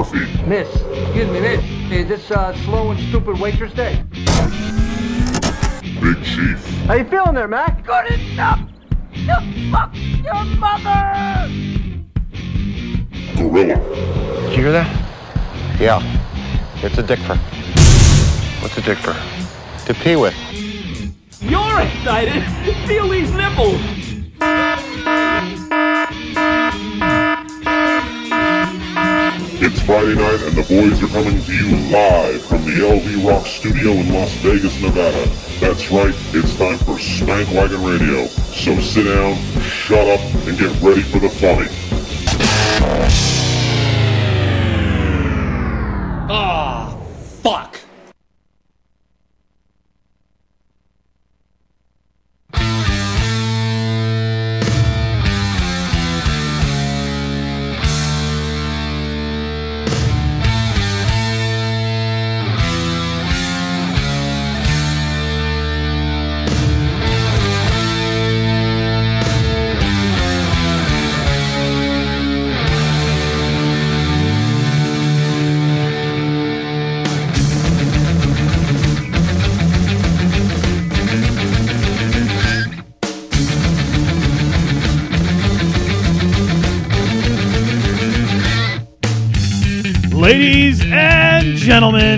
Murphy. Miss, excuse me, miss. Is this slow and stupid waitress day? Big Chief. How you feeling there, Mac? Good enough to fuck your mother! Gorilla. Did you hear that? Yeah. It's a dick for. What's a dick for? To pee with. You're excited! Feel these nipples! It's Friday night and the boys are coming to you live from the LV Rock studio in Las Vegas, Nevada. That's right, it's time for Spank Wagon Radio. So sit down, shut up, and get ready for the funny. Ah, fuck! Ladies and gentlemen,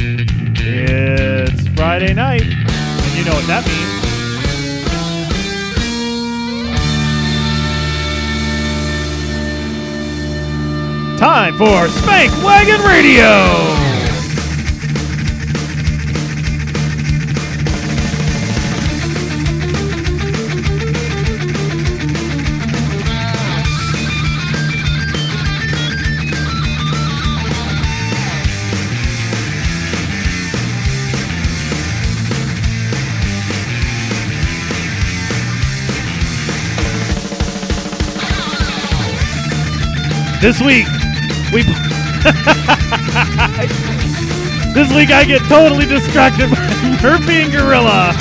it's Friday night, and you know what that means. Time for Spank Wagon Radio! This week I get totally distracted by Murphy and Gorilla.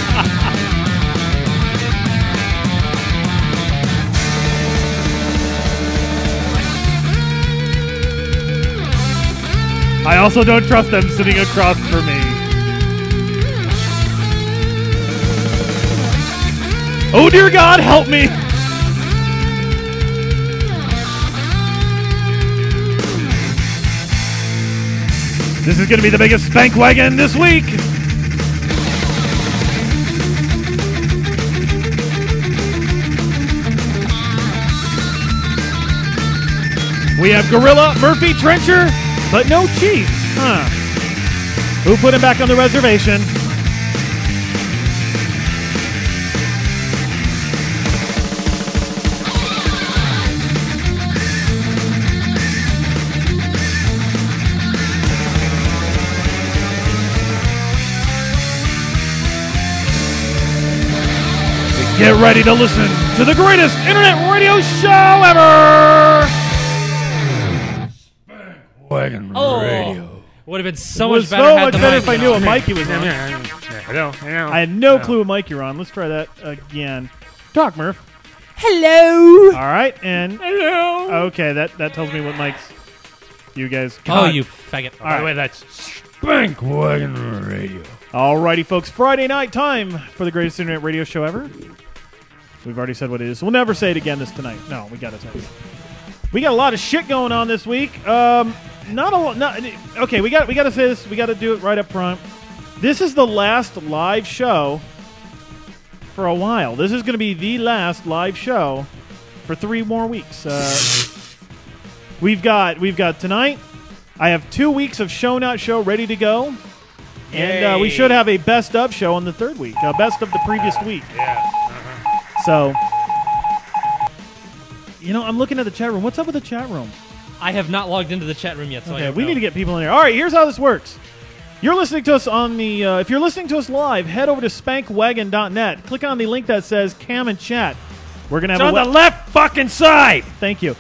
I also don't trust them sitting across from me. Oh dear God, help me! This is going to be the biggest spank wagon this week. We have Gorilla, Murphy, Trencher, but no Chief. Huh. Who put him back on the reservation? Get ready to listen to the greatest internet radio show ever! Spank Wagon Radio. Would have been so It much was better. so had much the better mic if I been knew on. what mic he was on. I had no clue what mic you're on. Let's try that again. Talk, Murph. Hello. All right, and Hello. okay, that tells me what mics you guys. Oh, you faggot. All right. By the way, that's Spank Wagon Radio. Alrighty, folks. Friday night time for the greatest internet radio show ever. We've already said what it is. We'll never say it again tonight. No, we got to tell you. We got a lot of shit going on this week. Not a lot. Okay, we got to say this. We got to do it right up front. This is the last live show for a while. This is going to be the last live show for 3 more weeks. We've got tonight. I have 2 weeks of Show Not Show ready to go. And we should have a best of show on the 3rd week. Best of the previous week. Yeah. So, I'm looking at the chat room. What's up with the chat room? I have not logged into the chat room yet, so I Okay, don't we know. need to get people in here. All right, here's how this works. You're listening to us on the, if you're listening to us live, head over to spankwagon.net. Click on the link that says Cam and Chat. We're going to have It's on the left fucking side. Thank you.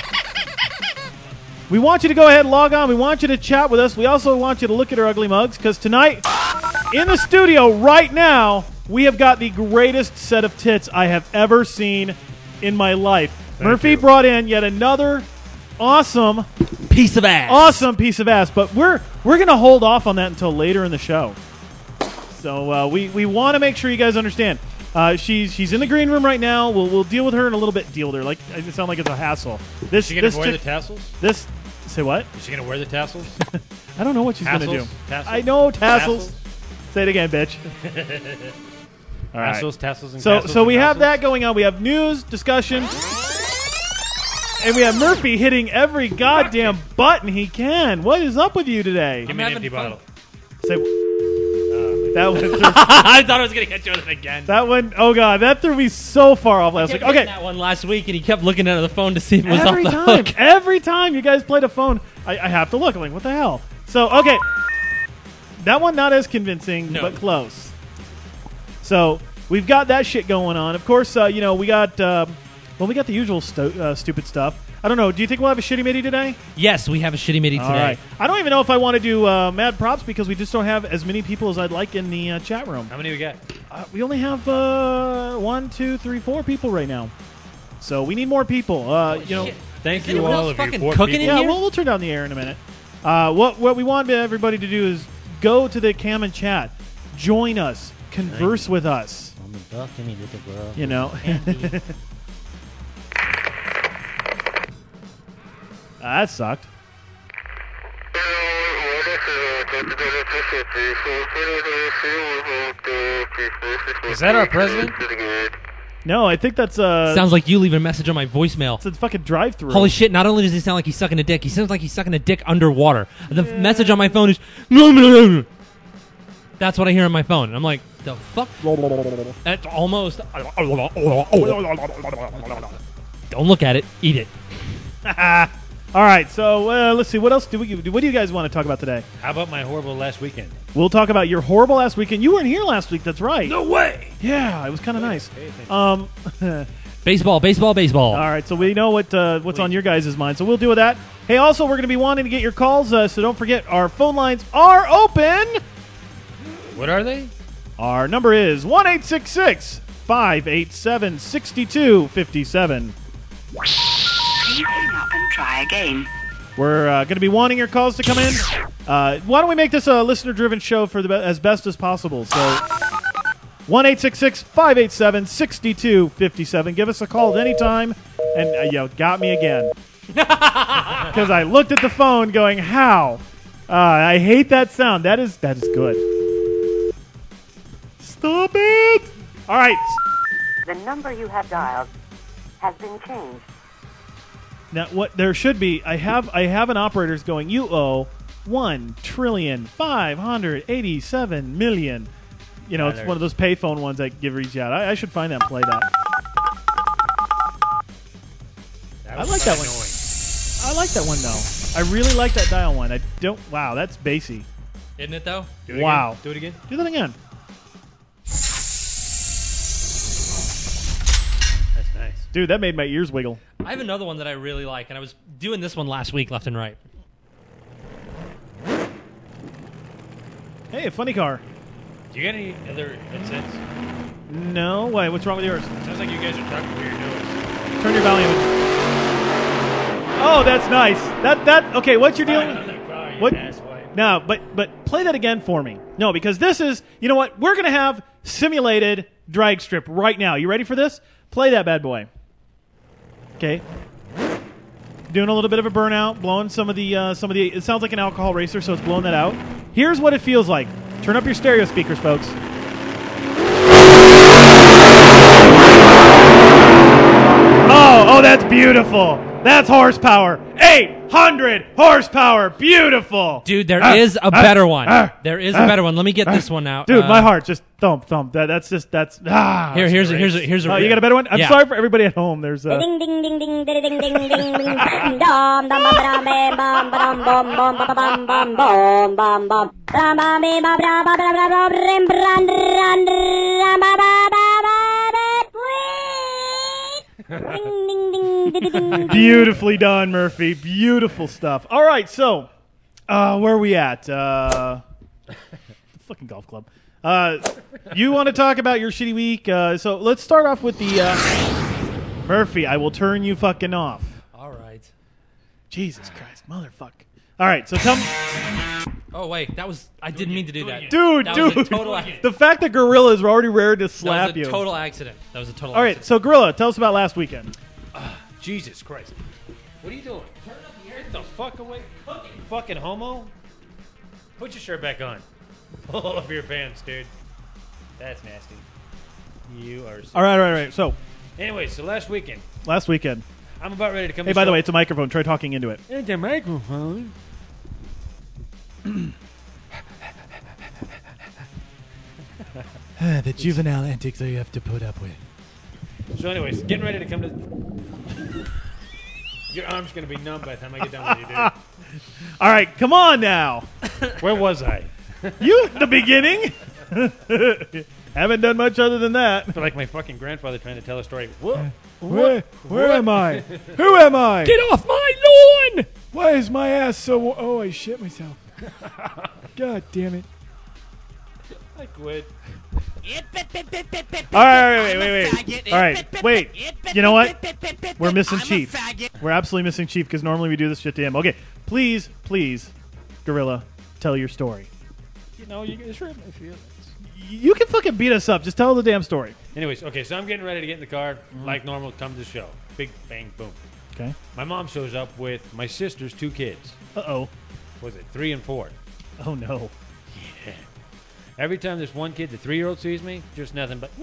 We want you to go ahead and log on. We want you to chat with us. We also want you to look at our ugly mugs, because tonight, in the studio right now, we have got the greatest set of tits I have ever seen in my life. Murphy brought in yet another awesome piece of ass. Awesome piece of ass. But we're gonna hold off on that until later in the show. So we want to make sure you guys understand. She's in the green room right now. We'll deal with her in a little bit. Deal with her. Like it sounds like it's a hassle. Is she gonna wear the tassels? Say what? Is she gonna wear the tassels? I don't know what she's gonna do. Tassels? I know tassels. Say it again, bitch. All right. Tassels, and So we have that going on. We have news, discussion, and we have Murphy hitting every goddamn button he can. What is up with you today? Give me an empty bottle. Say that one. I thought I was going to catch you with it again. That one. Oh god, that threw me so far off last week. Kept Okay, hitting that one last week, and he kept looking at the phone to see if it was every off the time, hook. every time you guys played a phone, I have to look. I'm like, what the hell? So okay, that one not as convincing, but close. So we've got that shit going on. Of course, we got we got the usual stupid stuff. I don't know. Do you think we'll have a shitty mitty today? Yes, we have a shitty mitty today. All right. I don't even know if I want to do mad props because we just don't have as many people as I'd like in the chat room. How many we got? We only have 1, 2, 3, 4 people right now. So we need more people. Thank Is you anyone all else of you. fucking 4 cooking people. in Yeah, here? we'll turn down the air in a minute. What we want everybody to do is go to the cam and chat, join us, converse with us. You know. That sucked. Is that our president? No, I think that's Sounds like you leaving a message on my voicemail. it's a fucking drive-through. Holy shit, not only does he sound like he's sucking a dick, he sounds like he's sucking a dick underwater. The message on my phone is... That's what I hear on my phone. And I'm like, the fuck? That's almost... Don't look at it. Eat it. All right, so let's see. What else do we? What do you guys want to talk about today? How about my horrible last weekend? We'll talk about your horrible last weekend. You weren't here last week. That's right. No way! Yeah, it was kind of nice. Baseball. All right, so we know what's on your guys' mind, so we'll deal with that. Hey, also, we're going to be wanting to get your calls, so don't forget our phone lines are open. What are they? Our number is 1-866-587-6257. Please hang up and try again. We're going to be wanting your calls to come in. Why don't we make this a listener-driven show for as best as possible? So 1-866-587-6257. Give us a call at any time. And, got me again. Because I looked at the phone going, how? I hate that sound. That is good. Stop it! All right. The number you have dialed has been changed. Now, what there should be, I have an operator's going, you owe $1,587,000,000. You know, it's one of those payphone ones that reach out. I should find that and play that. I like that one. I like that one, though. I really like that dial one. Wow, that's bassy. Isn't it, though? Do it Wow. Again. Do it again. Do that again. That's nice. Dude, that made my ears wiggle. I have another one that I really like, and I was doing this one last week, left and right. Hey, a funny car. Do you get any other headsets? No, wait, what's wrong with yours? Sounds like you guys are talking through your nose. Turn your volume. Oh, that's nice. Okay, what you're dealing with? What? No, but play that again for me. No, because this is, you know what? We're going to have simulated drag strip right now. You ready for this? Play that bad boy. Okay. Doing a little bit of a burnout, blowing some of the, it sounds like an alcohol racer, so it's blowing that out. Here's what it feels like. Turn up your stereo speakers, folks. Oh, that's beautiful. That's horsepower. 800 horsepower. Beautiful. Dude, there is a better one. There is a better one. Let me get this one out. Dude, my heart just thump. Here's a you got a better one? I'm sorry for everybody at home. There's ding ding ding ding ding ding ding ding ding dom dom bam bam bam bam bam bam bam bam bam bam bam beautifully done, Murphy. Beautiful stuff. All right, so where are we at? The fucking golf club. You want to talk about your shitty week? So let's start off with the Murphy. I will turn you fucking off. All right. Jesus Christ, motherfucker. All right, so tell me. Oh wait, I didn't mean to do that. Dude, That was a dude. total accident. The fact that Gorilla is already ready to slap That was a you. total accident. That was a total All right, accident. so Gorilla, tell us about last weekend. Jesus Christ. What are you doing? Turn up the air. Get the fuck away. Fucking homo. Put your shirt back on. Pull up your pants, dude. That's nasty. You are. All right. So, Anyway, so last weekend, last weekend. I'm about ready to come. Hey, to by the show- way, it's a microphone. Try talking into it. It's a microphone. The juvenile antics that you have to put up with. So, anyways, getting ready to come to. Your arm's gonna be numb by the time I get done with you, dude. All right, come on now. Where was I? You, the beginning? Haven't done much other than that. I feel like my fucking grandfather trying to tell a story. Whoa. Where am I? Who am I? Get off my lawn! Why is my ass so... Oh, I shit myself. God damn it. I quit. All right, wait. All right, wait. You know what? We're missing Chief. We're absolutely missing Chief because normally we do this shit to him. Okay, please, Gorilla, tell your story. You know, you guys hurt my feelings. You can fucking beat us up. Just tell the damn story. Anyways, okay, so I'm getting ready to get in the car, like normal, come to the show. Big bang, boom. Okay. My mom shows up with my sister's 2 kids. Uh-oh. Was it 3 and 4? Oh, no. Yeah. Every time this one kid, the 3-year-old, sees me, just nothing but.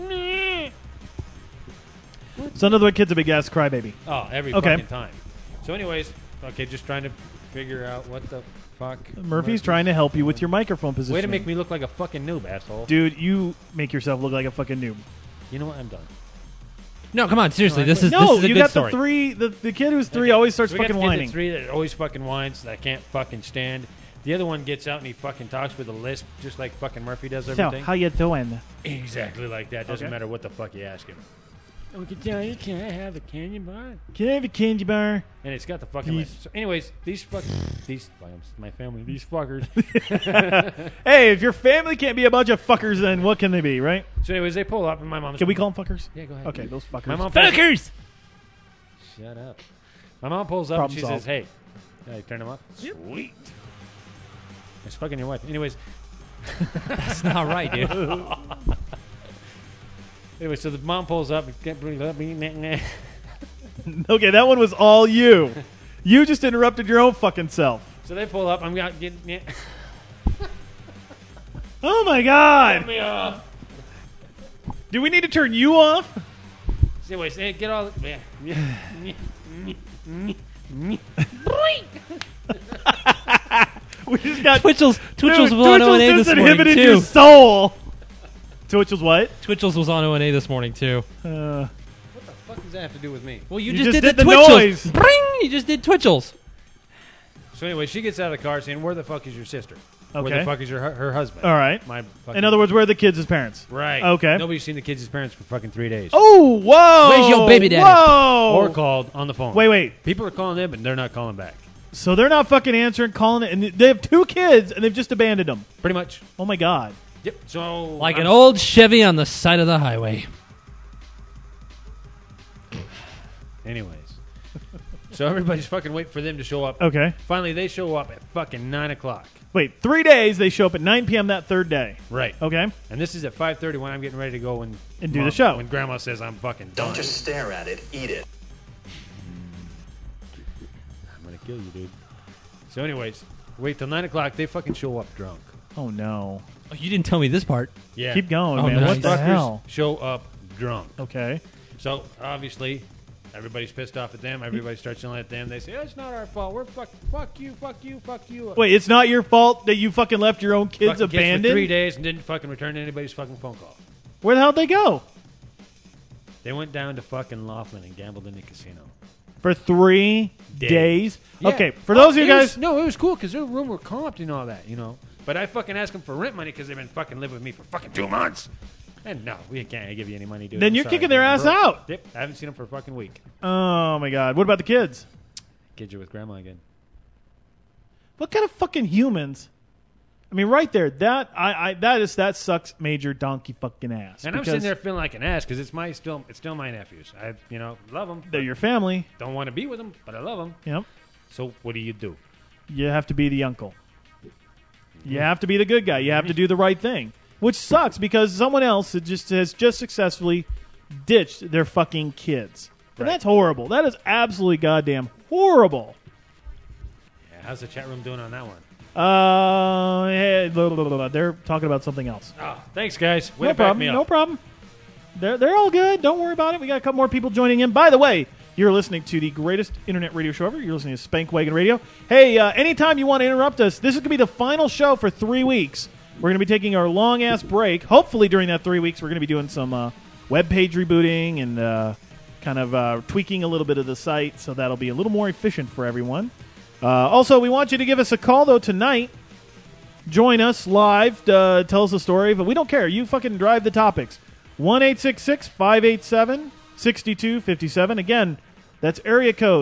So another kid's a big-ass crybaby. Oh, every Okay. fucking time. So, anyways, okay, just trying to figure out what the fuck. Murphy's trying to help you with your microphone position. Way to make me look like a fucking noob, asshole. Dude, you make yourself look like a fucking noob. You know what? I'm done. No, come on, seriously. This is No, a you good got story. the 3. The kid who's 3 always starts So we got fucking the kid whining. that's 3 that always fucking whines that I can't fucking stand. The other one gets out and he fucking talks with a lisp, just like fucking Murphy does So, everything. how you doing? Exactly like that. Doesn't Okay. matter what the fuck you ask him. We can tell you, can I have a candy bar? Can I have a candy bar? And it's got the fucking These- lisp. So anyways, my family, these fuckers. Hey, if your family can't be a bunch of fuckers, then what can they be, right? So anyways, they pull up and my mom's. Can we call them fuckers? Yeah, go ahead. Okay, those fuckers. My mom Fuckers! Shut up. My mom pulls up Problem and she solved. says, "Hey, can I turn them off?" Sweet. It's fucking your wife. Anyways, That's not right, dude. anyway, so the mom pulls up and can't bring it up. Okay, that one was all you. You just interrupted your own fucking self. So they pull up. I'm getting Oh my god! me off. Do we need to turn you off? So anyways, hey, get all. We just got Twitchell's Dude, was on O&A Twitchell's this just morning, inhibited too. your soul. Twitchell's what? Twitchell's was on O&A this morning, too. What the fuck does that have to do with me? Well, you, You just just did did the Twitchell's. noise. Bring! You just did Twitchell's. So anyway, she gets out of the car saying, "Where the fuck is your sister? Where Okay. the fuck is her husband?" All right. My fucking, In other words, where are the kids' parents? right? Okay. Nobody's seen the kids' parents for fucking 3 days. Oh, whoa! Where's your baby daddy? Whoa! Or called on the phone. Wait. People are calling them, but they're not calling back. So they're not fucking answering, calling it, and they have 2 kids, and they've just abandoned them. Pretty much. Oh my god! Yep. So Like an old Chevy on the side of the highway. Anyways, so everybody's fucking waiting for them to show up. Okay. Finally, they show up at fucking 9:00. Wait, 3 days. They show up at 9 p.m. that 3rd day. Right. Okay. And this is at 5:30 when I'm getting ready to go and do the show. When Grandma says I'm fucking done. Don't just stare at it, eat it. I'm gonna kill you, dude. So, anyways, wait till 9:00. They fucking show up drunk. Oh no! Oh, you didn't tell me this part. Yeah. Keep going, Oh, man. nice. What the Fuckers hell? show up drunk. Okay. So obviously, everybody's pissed off at them. Everybody starts yelling at them. They say, "Oh, it's not our fault. We're fuck you. Wait, it's not your fault that you fucking left your own kids Fucking abandoned? for 3 days and didn't fucking return anybody's fucking phone call. Where the hell did they go? They went down to fucking Laughlin and gambled in the casino. For 3 days? Yeah. Okay, for those of you It guys... was, it was cool because their room were comped and all that, you know. But I fucking asked them for rent money because they've been fucking living with me for fucking 2 months. And no, we can't give you any money, dude. Then I'm you're sorry, kicking their dude. I'm ass broke. out. Yep, I haven't seen them for a fucking week. Oh my god. What about the kids? Kids are with grandma again. What kind of fucking humans? I mean, right there, that sucks major donkey fucking ass. And I'm because sitting there feeling like an ass because it's still my nephews. I love them. they're your family. Don't want to be with them, but I love them. Yep. So what do? You have to be the uncle. You have to be the good guy. You have to do the right thing, which sucks because someone else has just successfully ditched their fucking kids. And that's horrible. That is absolutely goddamn horrible. Yeah, how's the chat room doing on that one? They're talking about something else. Oh, thanks, guys. Way No to back problem. me up. No problem. They're all good. Don't worry about it. We got a couple more people joining in. By the way, you're listening to the greatest internet radio show ever. You're listening to Spank Wagon Radio. Hey, anytime you want to interrupt us, this is going to be the final show for 3 weeks. We're going to be taking our long-ass break. Hopefully during that 3 weeks, we're going to be doing some web page rebooting and kind of tweaking a little bit of the site, so that'll be a little more efficient for everyone. Also, we want you to give us a call, though, tonight. Join us live. Tell us a story. But we don't care. You fucking drive the topics. 1-866-587-6257. Again, that's area code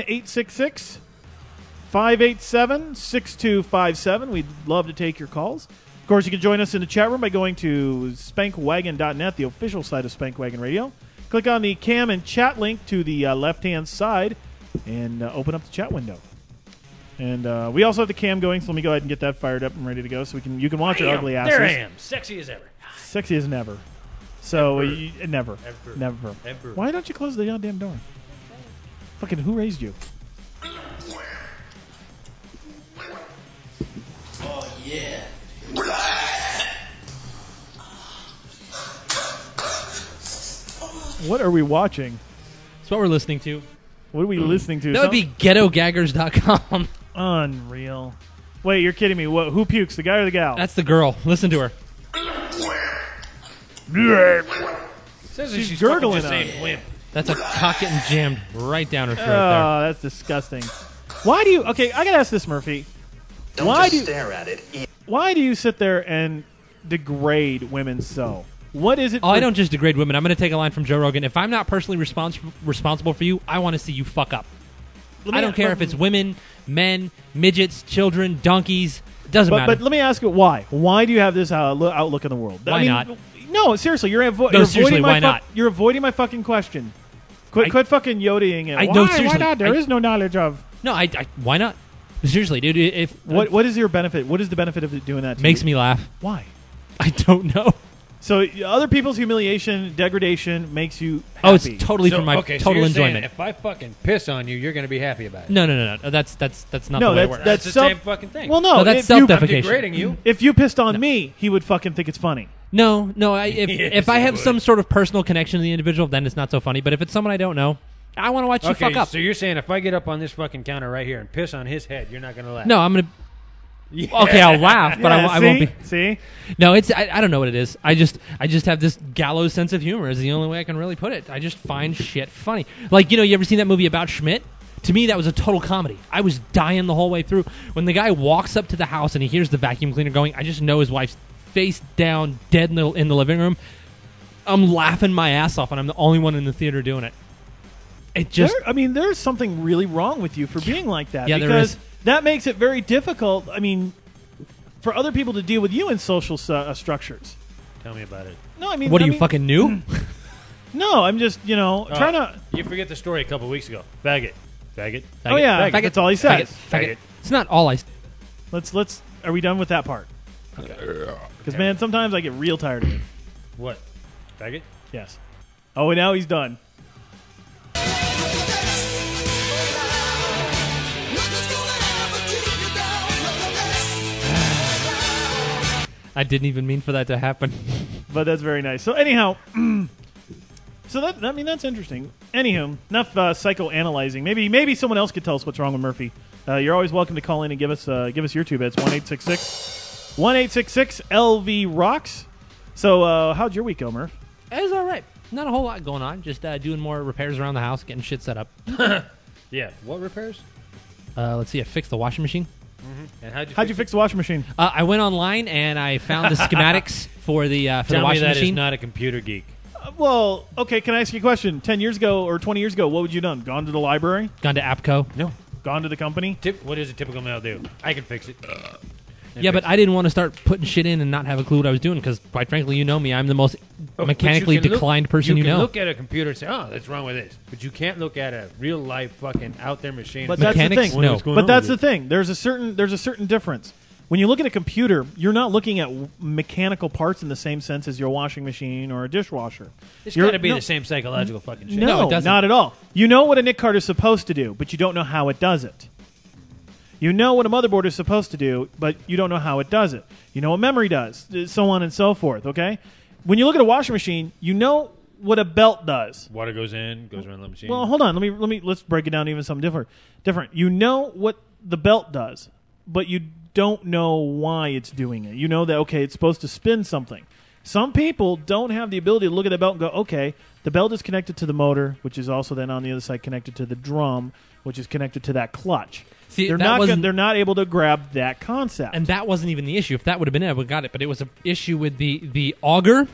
1-866-587-6257. We'd love to take your calls. Of course, you can join us in the chat room by going to spankwagon.net, the official site of Spank Wagon Radio. Click on the cam and chat link to the left-hand side and open up the chat window. And we also have the cam going, so let me go ahead and get that fired up and ready to go so you can watch our ugly asses. There I am. Sexy as ever. Sexy as never. So, Never. Never. Ever. Why don't you close the goddamn door? Fucking who raised you? Oh, yeah. What are we watching? That's what we're listening to. What are we listening to? That would be ghettogaggers.com. Unreal. Wait, you're kidding me. What? Who pukes, the guy or the gal? That's the girl. Listen to her. Says She's she's gurgling fucking on just it. a wimp. That's a cock getting jammed right down her throat Oh, that's disgusting. Why do you... Okay, I got to ask this, Murphy. Don't Why just do- stare at it. Eat. Why do you sit there and degrade women so? What is it? Oh, I don't just degrade women. I'm going to take a line from Joe Rogan. If I'm not personally responsible for you, I want to see you fuck up. I don't care if it's women, men, midgets, children, donkeys. Doesn't matter. But let me ask you why. Why do you have this outlook in the world? Why not? No, seriously, you're seriously, avoiding why not? You're avoiding my fucking question. Quit fucking yodeling it. No, Why seriously. not? There is no knowledge of. No, why not? Seriously, dude. If What is your benefit? What is the benefit of doing that to makes you? me laugh. Why? I don't know. So other people's humiliation, degradation makes you happy. Oh, it's totally So, for my okay, so total you're saying enjoyment. if I fucking piss on you, you're going to be happy about it. No. That's not No, the way it works. that's the self- same fucking thing. Well, no, No, that's if you- I'm self-defecation. degrading you. If you pissed on me, he would fucking think it's funny. No. If Yes, I he have would. some sort of personal connection to the individual, then it's not so funny. But if it's someone I don't know, I want to watch you Okay, fuck up. so you're saying if I get up on this fucking counter right here and piss on his head, you're not going to laugh? No, I'm gonna. Yeah. Okay, I'll laugh, but I won't be. See? No, it's I don't know what it is. I just have this gallows sense of humor. Is the only way I can really put it. I just find shit funny. Like you ever seen that movie about Schmidt? To me, that was a total comedy. I was dying the whole way through. When the guy walks up to the house and he hears the vacuum cleaner going, I just know his wife's face down, dead in the living room. I'm laughing my ass off, and I'm the only one in the theater doing it. It just there's something really wrong with you for being like that. Yeah, there because is. that makes it very difficult. For other people to deal with you in social structures. Tell me about it. No, what are you fucking new? No, I'm just trying to. You forget the story a couple weeks ago. Faggot. Oh yeah, Faggot. that's all he says. Faggot. It's not all I. Let's. Are we done with that part? Okay. Because man, sometimes I get real tired of it. What? Faggot? Yes. Oh, and now he's done. I didn't even mean for that to happen. But that's very nice. So anyhow, that's interesting. Anywho, enough psychoanalyzing. Maybe someone else could tell us what's wrong with Murphy. You're always welcome to call in and give us your two bits. 1-866-LV rocks. So how'd your week go, Murph? It was all right. Not a whole lot going on. Just doing more repairs around the house, getting shit set up. Yeah. What repairs? Let's see. I fixed the washing machine. Mm-hmm. And How'd you fix the washing machine? I went online and I found the schematics for the Tell the me washing that is machine. not a computer geek. Well, okay, can I ask you a question? 10 years ago or 20 years ago, what would you done? Gone to the library? Gone to APCO. No. Gone to the company? What does a typical male do? I can fix it. Yeah, but I didn't want to start putting shit in and not have a clue what I was doing because, quite frankly, you know me, I'm the most mechanically declined person you know. You can look at a computer and say, "Oh, that's wrong with this," but you can't look at a real life fucking out there machine. But that's the Mechanics? thing. No. But that's the thing. There's a certain difference. When you look at a computer, you're not looking at mechanical parts in the same sense as your washing machine or a dishwasher. It's got to be the same psychological fucking shit. No, it doesn't. not at all. You know what a NIC card is supposed to do, but you don't know how it does it. You know what a motherboard is supposed to do, but you don't know how it does it. You know what memory does, so on and so forth, okay? When you look at a washing machine, you know what a belt does. Water goes in, goes around the machine. Well, hold on. Let's break it down to even something different. You know what the belt does, but you don't know why it's doing it. You know that, okay, it's supposed to spin something. Some people don't have the ability to look at the belt and go, okay, the belt is connected to the motor, which is also then on the other side connected to the drum, which is connected to that clutch. See, they're not able to grab that concept. And that wasn't even the issue. If that would have been it, I would have got it. But it was an issue with the auger.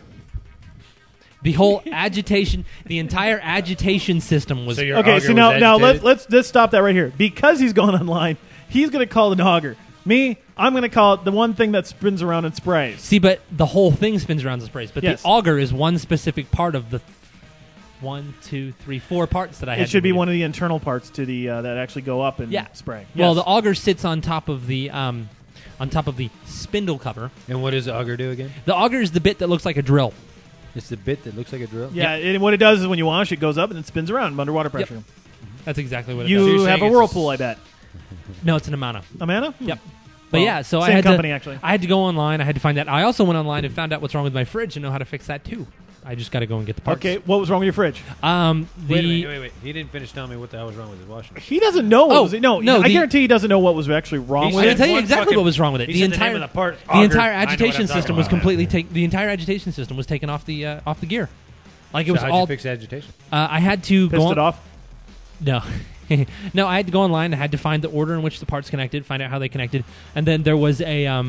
The whole agitation, the entire agitation system was... Okay, so now let's stop that right here. Because he's going online, he's going to call it an auger. Me, I'm going to call it the one thing that spins around and sprays. See, but the whole thing spins around and sprays. But yes. the auger is one specific part of the 1, 2, 3, 4 parts that I had. It should be one of the internal parts to the that actually go up and spray. Yes. Well, the auger sits on top of the spindle cover. And what does the auger do again? The auger is the bit that looks like a drill. It's the bit that looks like a drill? Yeah, and what it does is when you wash, it goes up and it spins around underwater pressure. Yep. That's exactly what it does. You have a Whirlpool, I bet. No, it's an Amana. Amana? Yep. But yeah, so same company, actually. I had to go online. I had to find that. I also went online and found out what's wrong with my fridge and know how to fix that too. I just got to go and get the parts. Okay, what was wrong with your fridge? Wait a minute. He didn't finish telling me what the hell was wrong with his washing machine. He doesn't know. I guarantee he doesn't know what was actually wrong with it. I'm going to tell you exactly what was wrong with it. The entire agitation system was completely the entire agitation system was taken off the gear. Like it was how'd all. you fix agitation? I had to Pissed it off. No. No, I had to go online. I had to find the order in which the parts connected, find out how they connected, and then there was a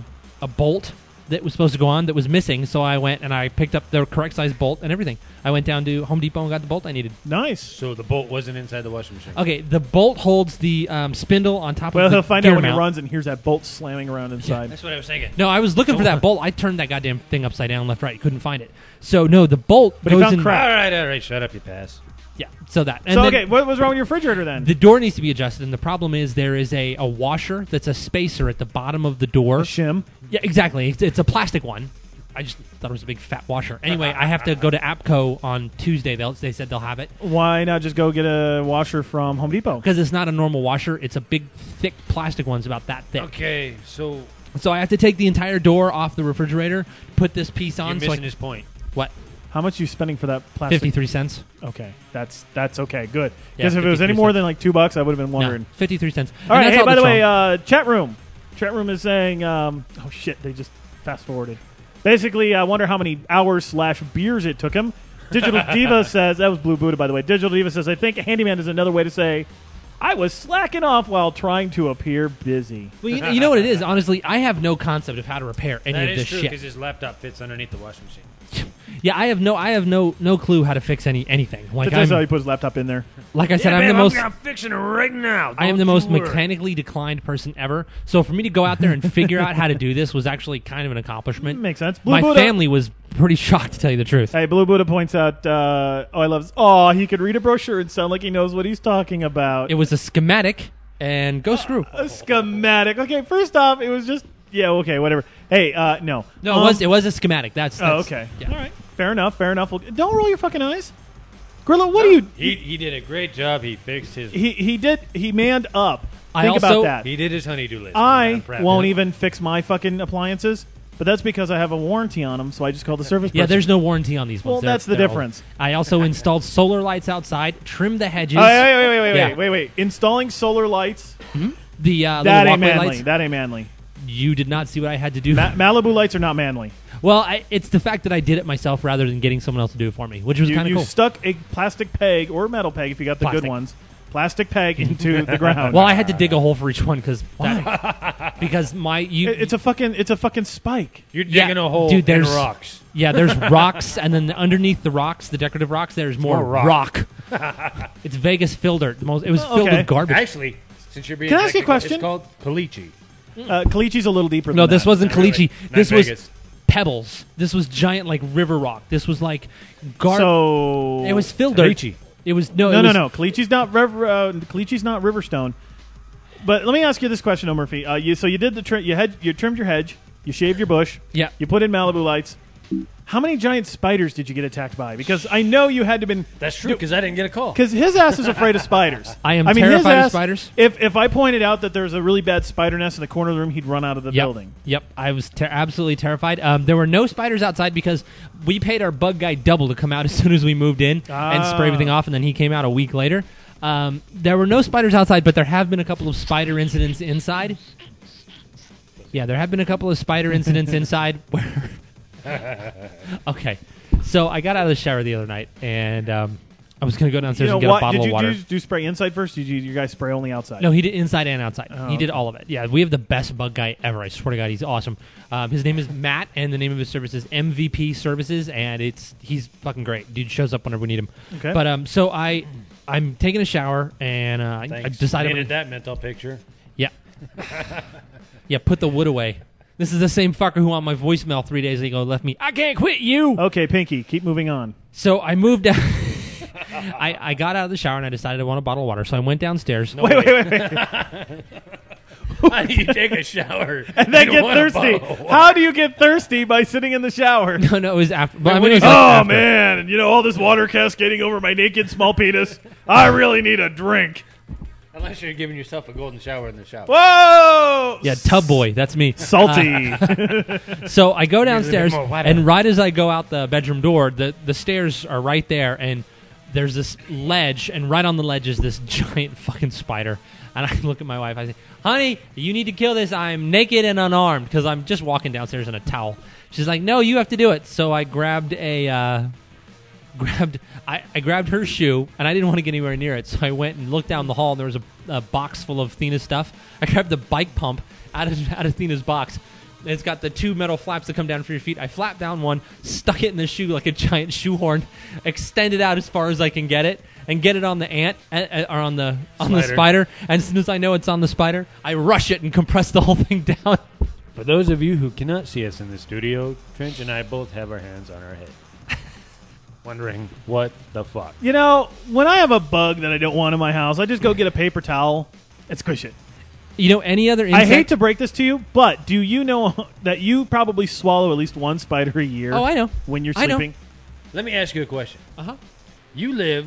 bolt that was supposed to go on that was missing. So I went and I picked up the correct size bolt and everything. I went down to Home Depot and got the bolt I needed. Nice. So the bolt wasn't inside the washing machine. Okay, the bolt holds the spindle on top of the Well, he'll find out when he mount. runs and hears that bolt slamming around inside. Yeah, that's what I was thinking. No, I was looking for that bolt. I turned that goddamn thing upside down, left, right. Couldn't find it. So no, the bolt But he goes found in. crap. All right. Shut up, you pass. Yeah, so that. And So then okay, what was wrong with your refrigerator then? the door needs to be adjusted, and the problem is there is a washer that's a spacer at the bottom of the door. A shim. Yeah, exactly. It's a plastic one. I just thought it was a big fat washer. Anyway, I have to go to APCO on Tuesday. They said they'll have it. Why not just go get a washer from Home Depot? Because it's not a normal washer. It's a big, thick plastic one. It's about that thick. Okay, so I have to take the entire door off the refrigerator, put this piece on. you're missing his point. What? How much are you spending for that plastic? 53 cents. Okay, that's okay. Good. Yeah, Because if it was any 53 more cents. than like $2, I would have been wondering. No, 53 cents. All right. And that's Hey, by the that's way, chat room. Chat room is saying, oh shit, they just fast forwarded. Basically, I wonder how many hours / beers it took him. Digital Diva says, that was Blue Buddha, by the way. Digital Diva says, I think handyman is another way to say, I was slacking off while trying to appear busy. Well, you know what it is. Honestly, I have no concept of how to repair any That of is this true shit. because his laptop fits underneath the washing machine. Yeah, I have no clue how to fix anything. Like That's how he put his laptop in there. Like I said, Yeah, I'm babe, the most. I'm fixing it right now. I am the Don't most you worry. mechanically declined person ever. So for me to go out there and figure out how to do this was actually kind of an accomplishment. Makes sense. Blue My Buddha. family was pretty shocked, to tell you the truth. Hey, Blue Buddha points out, he could read a brochure and sound like he knows what he's talking about. It was a schematic, and go screw. A schematic. Okay, first off, it was just, okay, whatever. Hey, no. No, it was a schematic. That's okay. Yeah. All right. Fair enough. Don't roll your fucking eyes. Grillo, what do you... He did a great job. He fixed his... He manned up. Think also- about that. He did his honeydew list. I I'm won't even fix my fucking appliances, but that's because I have a warranty on them, so I just call the service person. Yeah, there's no warranty on these ones. Well, that's the They're difference. old. I also installed solar lights outside, trimmed the hedges. Wait. Installing solar lights, The that little ain't walkway manly. lights. That ain't manly. You did not see what I had to do. Malibu lights are not manly. Well, it's the fact that I did it myself rather than getting someone else to do it for me, which was kind of You cool. stuck a plastic peg or metal peg, if you got the good Plastic. ones, plastic peg into the ground. Well, I had to dig a hole for each one because It's a fucking spike. You're digging a hole dude, in there's rocks. Yeah, there's rocks, and then underneath the rocks, the decorative rocks, there's more rock. It's Vegas fill dirt. It was filled with garbage. Actually, since you're being Can I ask you a technical, question? It's called caliche. Calicci's a little deeper. No, than this that. wasn't Not really. Calicci. Not This was Vegas. pebbles. This was giant, like river rock. This was like So it was filled dirt. Calicci. It was no. Calici's not Calici's not Riverstone. But let me ask you this question, Murphy. You did you trimmed your hedge, you shaved your bush, Yeah. you put in Malibu lights. How many giant spiders did you get attacked by? Because I know you had to been. That's true, because I didn't get a call. Because his ass is afraid of spiders. I am his terrified of ass- spiders. If I pointed out that there's a really bad spider nest in the corner of the room, he'd run out of the Yep. building. Yep, I was absolutely terrified. There were no spiders outside because we paid our bug guy double to come out as soon as we moved in and spray everything off, and then he came out a week later. There were no spiders outside, but there have been a couple of spider incidents inside. Yeah, there have been a couple of spider incidents inside where... Okay, so I got out of the shower the other night, and I was going to go downstairs and get a bottle of water. Did you spray inside first? Did you guys spray only outside? No, he did inside and outside. Oh, he did okay. all of it. Yeah, we have the best bug guy ever. I swear to God, he's awesome. His name is Matt, and the name of his service is MVP Services, and he's fucking great. Dude shows up whenever we need him. Okay. But so I'm taking a shower, and I decided. Painted that mental picture. Yeah. Yeah, put the wood away. This is the same fucker who on my voicemail 3 days ago left me, I can't quit you! Okay, Pinky, keep moving on. So I moved out. I got out of the shower and I decided I want a bottle of water. So I went downstairs. Wait. How do you take a shower And then you get want a thirsty. bottle of water? How do you get thirsty by sitting in the shower? No, it was after. But Wait, I mean, it was what like Oh, after. man. And all this water cascading over my naked small penis. I really need a drink. Unless you're giving yourself a golden shower in the shower. Whoa! Yeah, tub boy. That's me. Salty. So I go downstairs, more water. and right as I go out the bedroom door, the stairs are right there, and there's this ledge, and right on the ledge is this giant fucking spider. And I look at my wife, I say, honey, you need to kill this. I'm naked and unarmed, because I'm just walking downstairs in a towel. She's like, no, you have to do it. So I grabbed I grabbed her shoe, and I didn't want to get anywhere near it, so I went and looked down the hall, and there was a box full of Thena's stuff. I grabbed the bike pump out of Thena's box. It's got the two metal flaps that come down for your feet. I flapped down one, stuck it in the shoe like a giant shoehorn, extended out as far as I can get it, and get it on the ant or on the spider. And as soon as I know it's on the spider, I rush it and compress the whole thing down. For those of you who cannot see us in the studio, Trench and I both have our hands on our head. Wondering what the fuck. When I have a bug that I don't want in my house, I just go get a paper towel and squish it. Any other insect? I hate to break this to you, but do you know that you probably swallow at least one spider a year? Oh, I know. When you're I know. sleeping? Let me ask you a question. Uh-huh. You live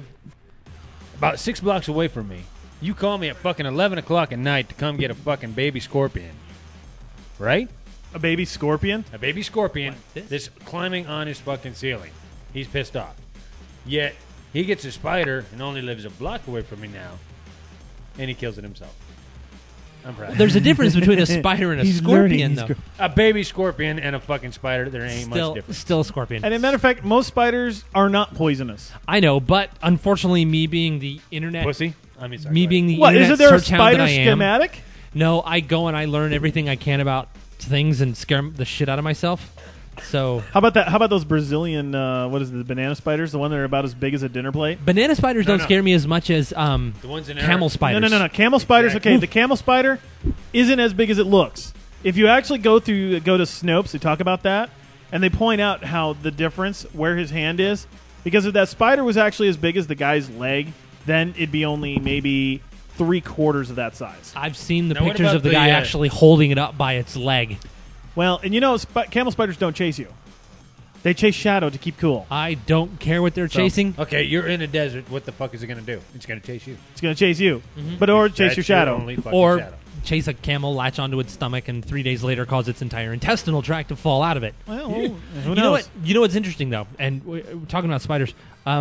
about 6 blocks away from me. You call me at fucking 11 o'clock at night to come get a fucking baby scorpion. Right? A baby scorpion? A baby scorpion Like that's climbing on his fucking ceiling. He's pissed off. Yet, he gets a spider and only lives a block away from me now. And he kills it himself. I'm proud. There's a difference between a spider and a scorpion, though. A baby scorpion and a fucking spider, there ain't much difference. Still a scorpion. And as a matter of fact, most spiders are not poisonous. I know, but unfortunately, me being the internet, Pussy? I mean, sorry, me go being ahead. the What, internet isn't there a search hound that spider I am, schematic? no, I go and I learn everything I can about things and scare the shit out of myself. So How about that? How about those Brazilian, what is it, the banana spiders? The one that are about as big as a dinner plate? banana spiders don't scare me as much as The ones in camel Eric. spiders. No. Camel spiders, Exactly. okay, the camel spider isn't as big as it looks. If you actually go to Snopes, they talk about that, and they point out how the difference, where his hand is, because if that spider was actually as big as the guy's leg, then it'd be only maybe 3/4 of that size. I've seen the Now, what pictures about of the the, guy actually holding it up by its leg. Well, and camel spiders don't chase you. They chase shadow to keep cool. I don't care what they're chasing. Okay, you're in a desert. What the fuck is it going to do? It's going to chase you. It's going to chase you, or chase That's your shadow. only fucking Or shadow. chase a camel, latch onto its stomach, and 3 days later cause its entire intestinal tract to fall out of it. Well, who knows? You know what? You know what's interesting though, and we're talking about spiders.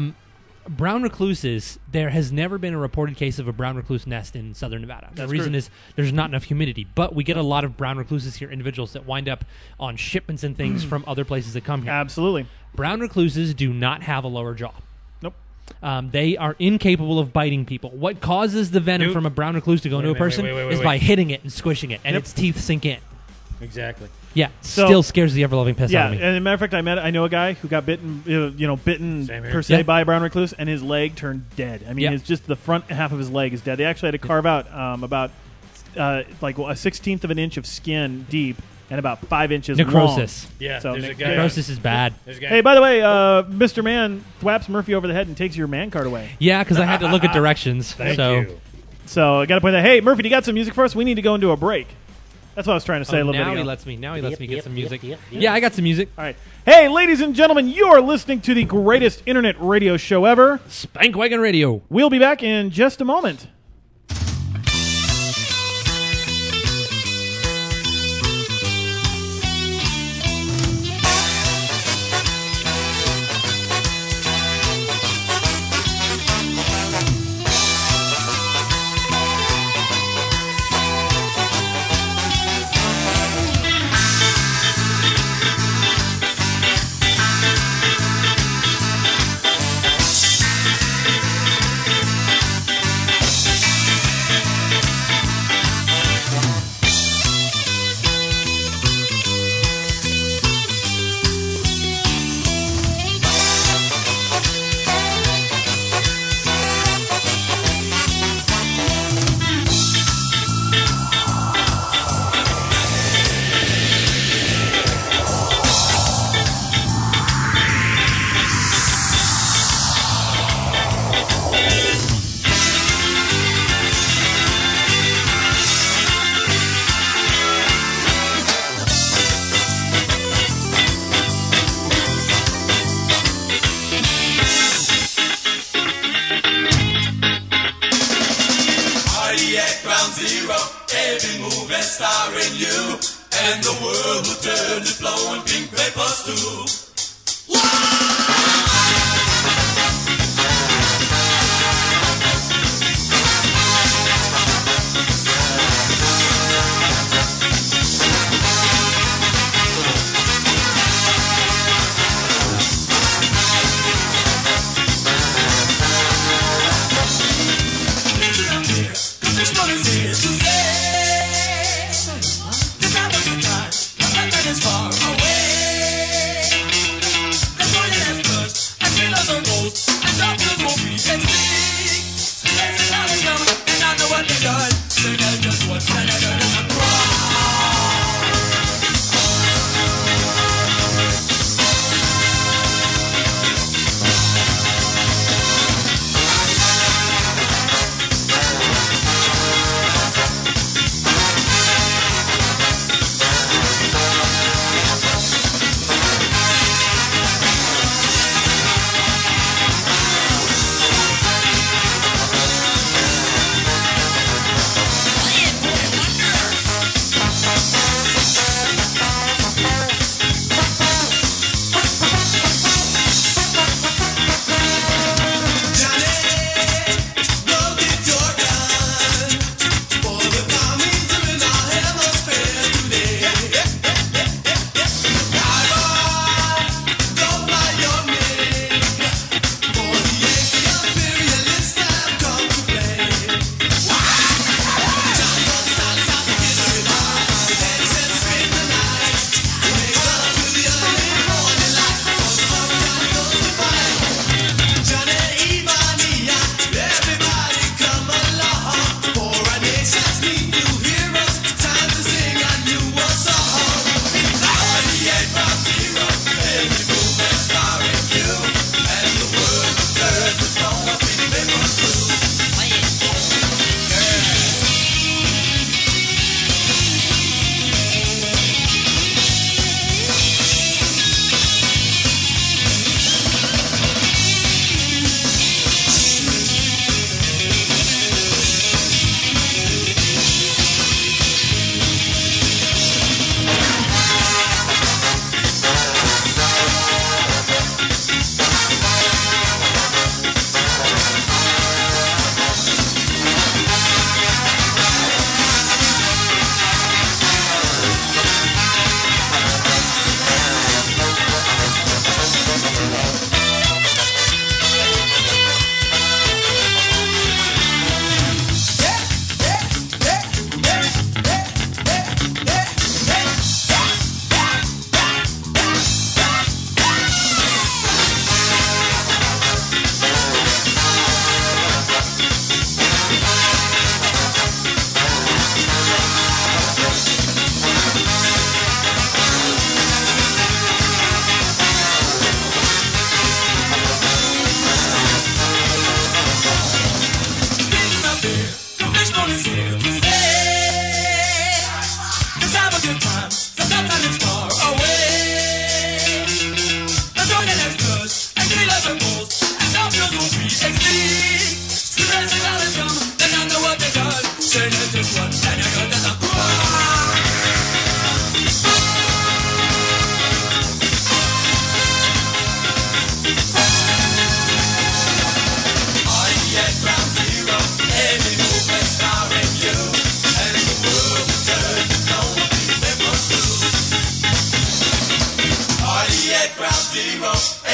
Brown recluses. There has never been a reported case of a brown recluse nest in southern Nevada. The That's reason true. is there's not enough humidity. But we get a lot of brown recluses here, individuals that wind up on shipments and things from other places that come here. Absolutely. Brown recluses do not have a lower jaw. Nope. They are incapable of biting people. What causes the venom Nope. from a brown recluse to go into a wait, person wait, is by hitting it and squishing it, and Yep. its teeth sink in. Exactly. Yeah, So- still scares the ever-loving piss Yeah, out of me. and as a matter of fact, I know a guy who got bitten, bitten Same here. per se Yeah. by a brown recluse, and his leg turned dead. I mean, Yeah. it's just the front half of his leg is dead. They actually had to carve out about like a 1/16 of an inch of skin deep and about 5 inches Necrosis. long. Yeah, So there's a Nick- guy. Necrosis is bad. There's a guy. Hey, by the way, Mr. Man thwaps Murphy over the head and takes your man card away. Yeah, because I had to look at directions. Thank so. you. So I got to point that. Hey, Murphy, do you got some music for us? We need to go into a break. That's what I was trying to say a little bit Now ago. he lets me. Now he lets me get some music. Yeah, I got some music. All right. Hey, ladies and gentlemen, you are listening to the greatest internet radio show ever. Spank Wagon Radio. We'll be back in just a moment. Cardiac Ground Zero, every move is starring you, and the world will turn to blowing pink papers too. This one is here to stay. This happens in time, but that is far away. That's why it has first.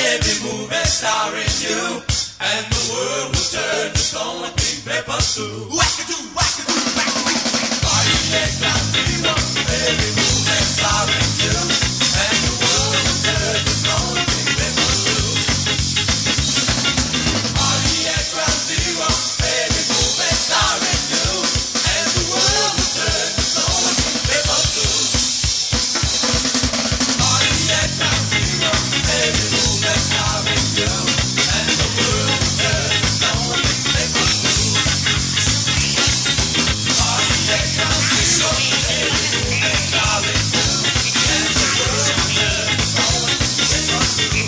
every movie starring you, and the world will turn to stone like pink paper stew. Wackadoo, wackadoo, wackadoo. Pontiac Ground Zero, every movie starring you, and the world will turn to stone like pink paper stew. Pontiac Ground Zero, every movie starring you, and the world will turn to stone like pink paper stew. Pontiac Ground Zero, every movie starring you, and the world will turn to stone like pink paper stew. Pontiac Ground Zero, every movie starring you, and the world will turn to stone like pink paper stew.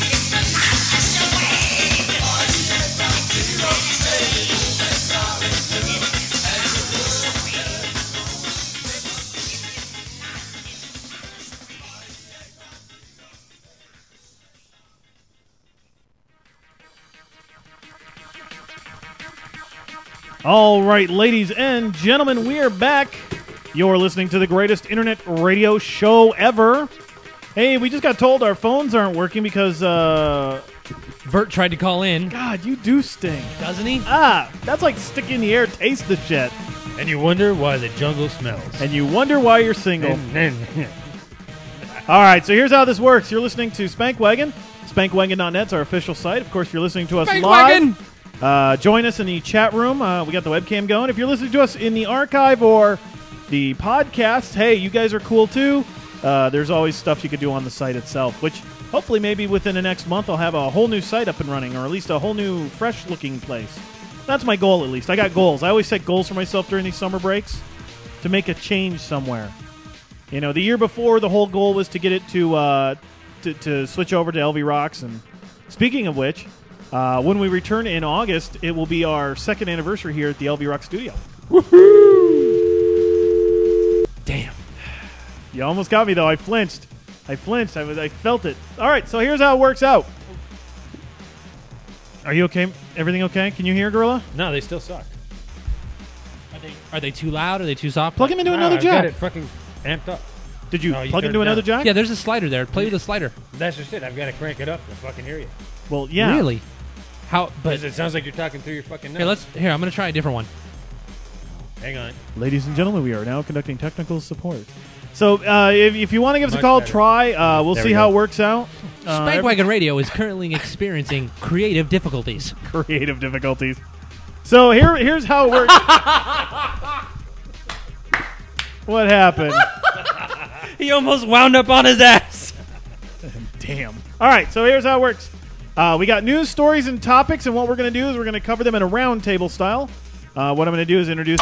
Pontiac Ground Zero, every movie starring you, and the world will turn to stone like All right, ladies and gentlemen, we are back. You're listening to the greatest internet radio show ever. Hey, we just got told our phones aren't working because, Vert tried to call in. God, you do stink. Doesn't he? That's like stick in the air, taste the shit. And you wonder why the jungle smells. And you wonder why you're single. All right, so here's how this works. You're listening to Spankwagon. Spankwagon.net's our official site. Of course, you're listening to us Spankwagon! live. Join us in the chat room. We got the webcam going. If you're listening to us in the archive or the podcast, hey, you guys are cool too. There's always stuff you could do on the site itself, which hopefully maybe within the next month I'll have a whole new site up and running, or at least a whole new fresh-looking place. That's my goal, at least. I got goals. I always set goals for myself during these summer breaks to make a change somewhere. You know, the year before, the whole goal was to get it to switch over to LV Rocks. And speaking of which, when we return in August, it will be our second anniversary here at the LV Rock studio. Woohoo! Damn. You almost got me, though. I flinched. I felt it. All right, so here's how it works out. Are you okay? Everything okay? Can you hear, Gorilla? No, they still suck. Are they too loud? Are they too soft? Plug him into another I've jack. got it fucking amped up. Did you No, you plug turn into it another down. jack? Yeah, there's a slider there. Play with the slider. That's just it. I've got to crank it up to fucking hear you. Well, yeah. Really? How? But Because it sounds like you're talking through your fucking nose. here. I'm gonna try a different one. Hang on. Ladies and gentlemen, we are now conducting technical support. So if you want to give us a Much call, better. try. We'll There see we how go. it works out. Spankwagon Radio is currently experiencing creative difficulties. Creative difficulties. So here's how it works. What happened? He almost wound up on his ass. Damn. All right, so here's how it works. We got news, stories, and topics, and what we're going to do is we're going to cover them in a round table style. What I'm going to do is introduce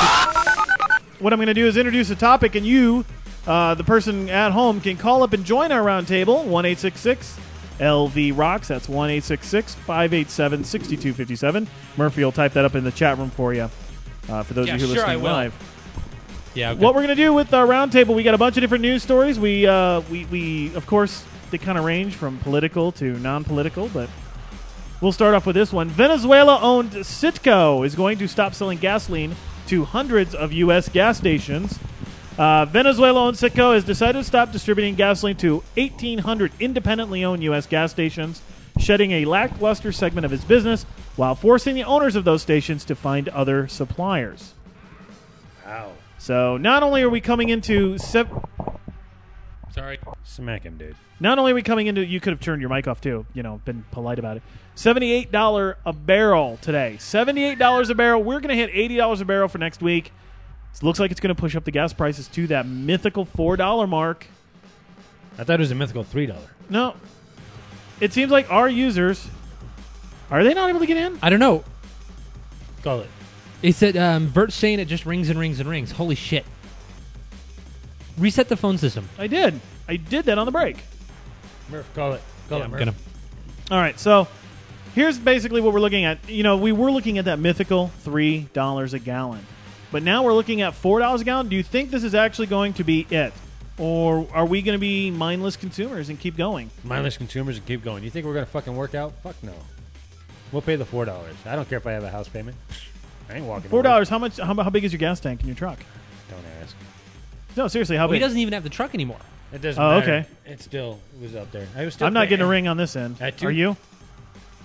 a topic, and you, the person at home, can call up and join our round table, 1-866-LV Rocks. That's 1-866-587-6257. Murphy will type that up in the chat room for you, for those of you who are listening live. Yeah. Okay. What we're going to do with our roundtable, we got a bunch of different news stories. We of course, they kind of range from political to non-political, but we'll start off with this one. Venezuela-owned Citgo is going to stop selling gasoline to hundreds of U.S. gas stations. Venezuela-owned Citgo has decided to stop distributing gasoline to 1,800 independently owned U.S. gas stations, shedding a lackluster segment of its business while forcing the owners of those stations to find other suppliers. Ow. So not only are we coming into... Sorry. Smack him, dude. Not only are we coming into... You could have turned your mic off, too. You know, been polite about it. $78 a barrel today. $78 a barrel. We're going to hit $80 a barrel for next week. It looks like it's going to push up the gas prices to that mythical $4 mark. I thought it was a mythical $3. No. It seems like our users... Are they not able to get in? I don't know. Call it. It said Vert's saying it just rings and rings and rings. Holy shit. Reset the phone system. I did. I did that on the break. Murph, call it. Call it, I'm Murph. gonna. All right, so here's basically what we're looking at. You know, we were looking at that mythical $3 a gallon. But now we're looking at $4 a gallon. Do you think this is actually going to be it? Or are we going to be mindless consumers and keep going? Mindless consumers and keep going. You think we're going to fucking work out? Fuck no. We'll pay the $4. I don't care if I have a house payment. I ain't walking. $4. How much? How big is your gas tank in your truck? Don't ask. No, seriously, how Well, he big? doesn't even have the truck anymore. It doesn't Oh, matter. okay. It was up there. I was still I'm not getting a paying. ring on this end. At two- Are you?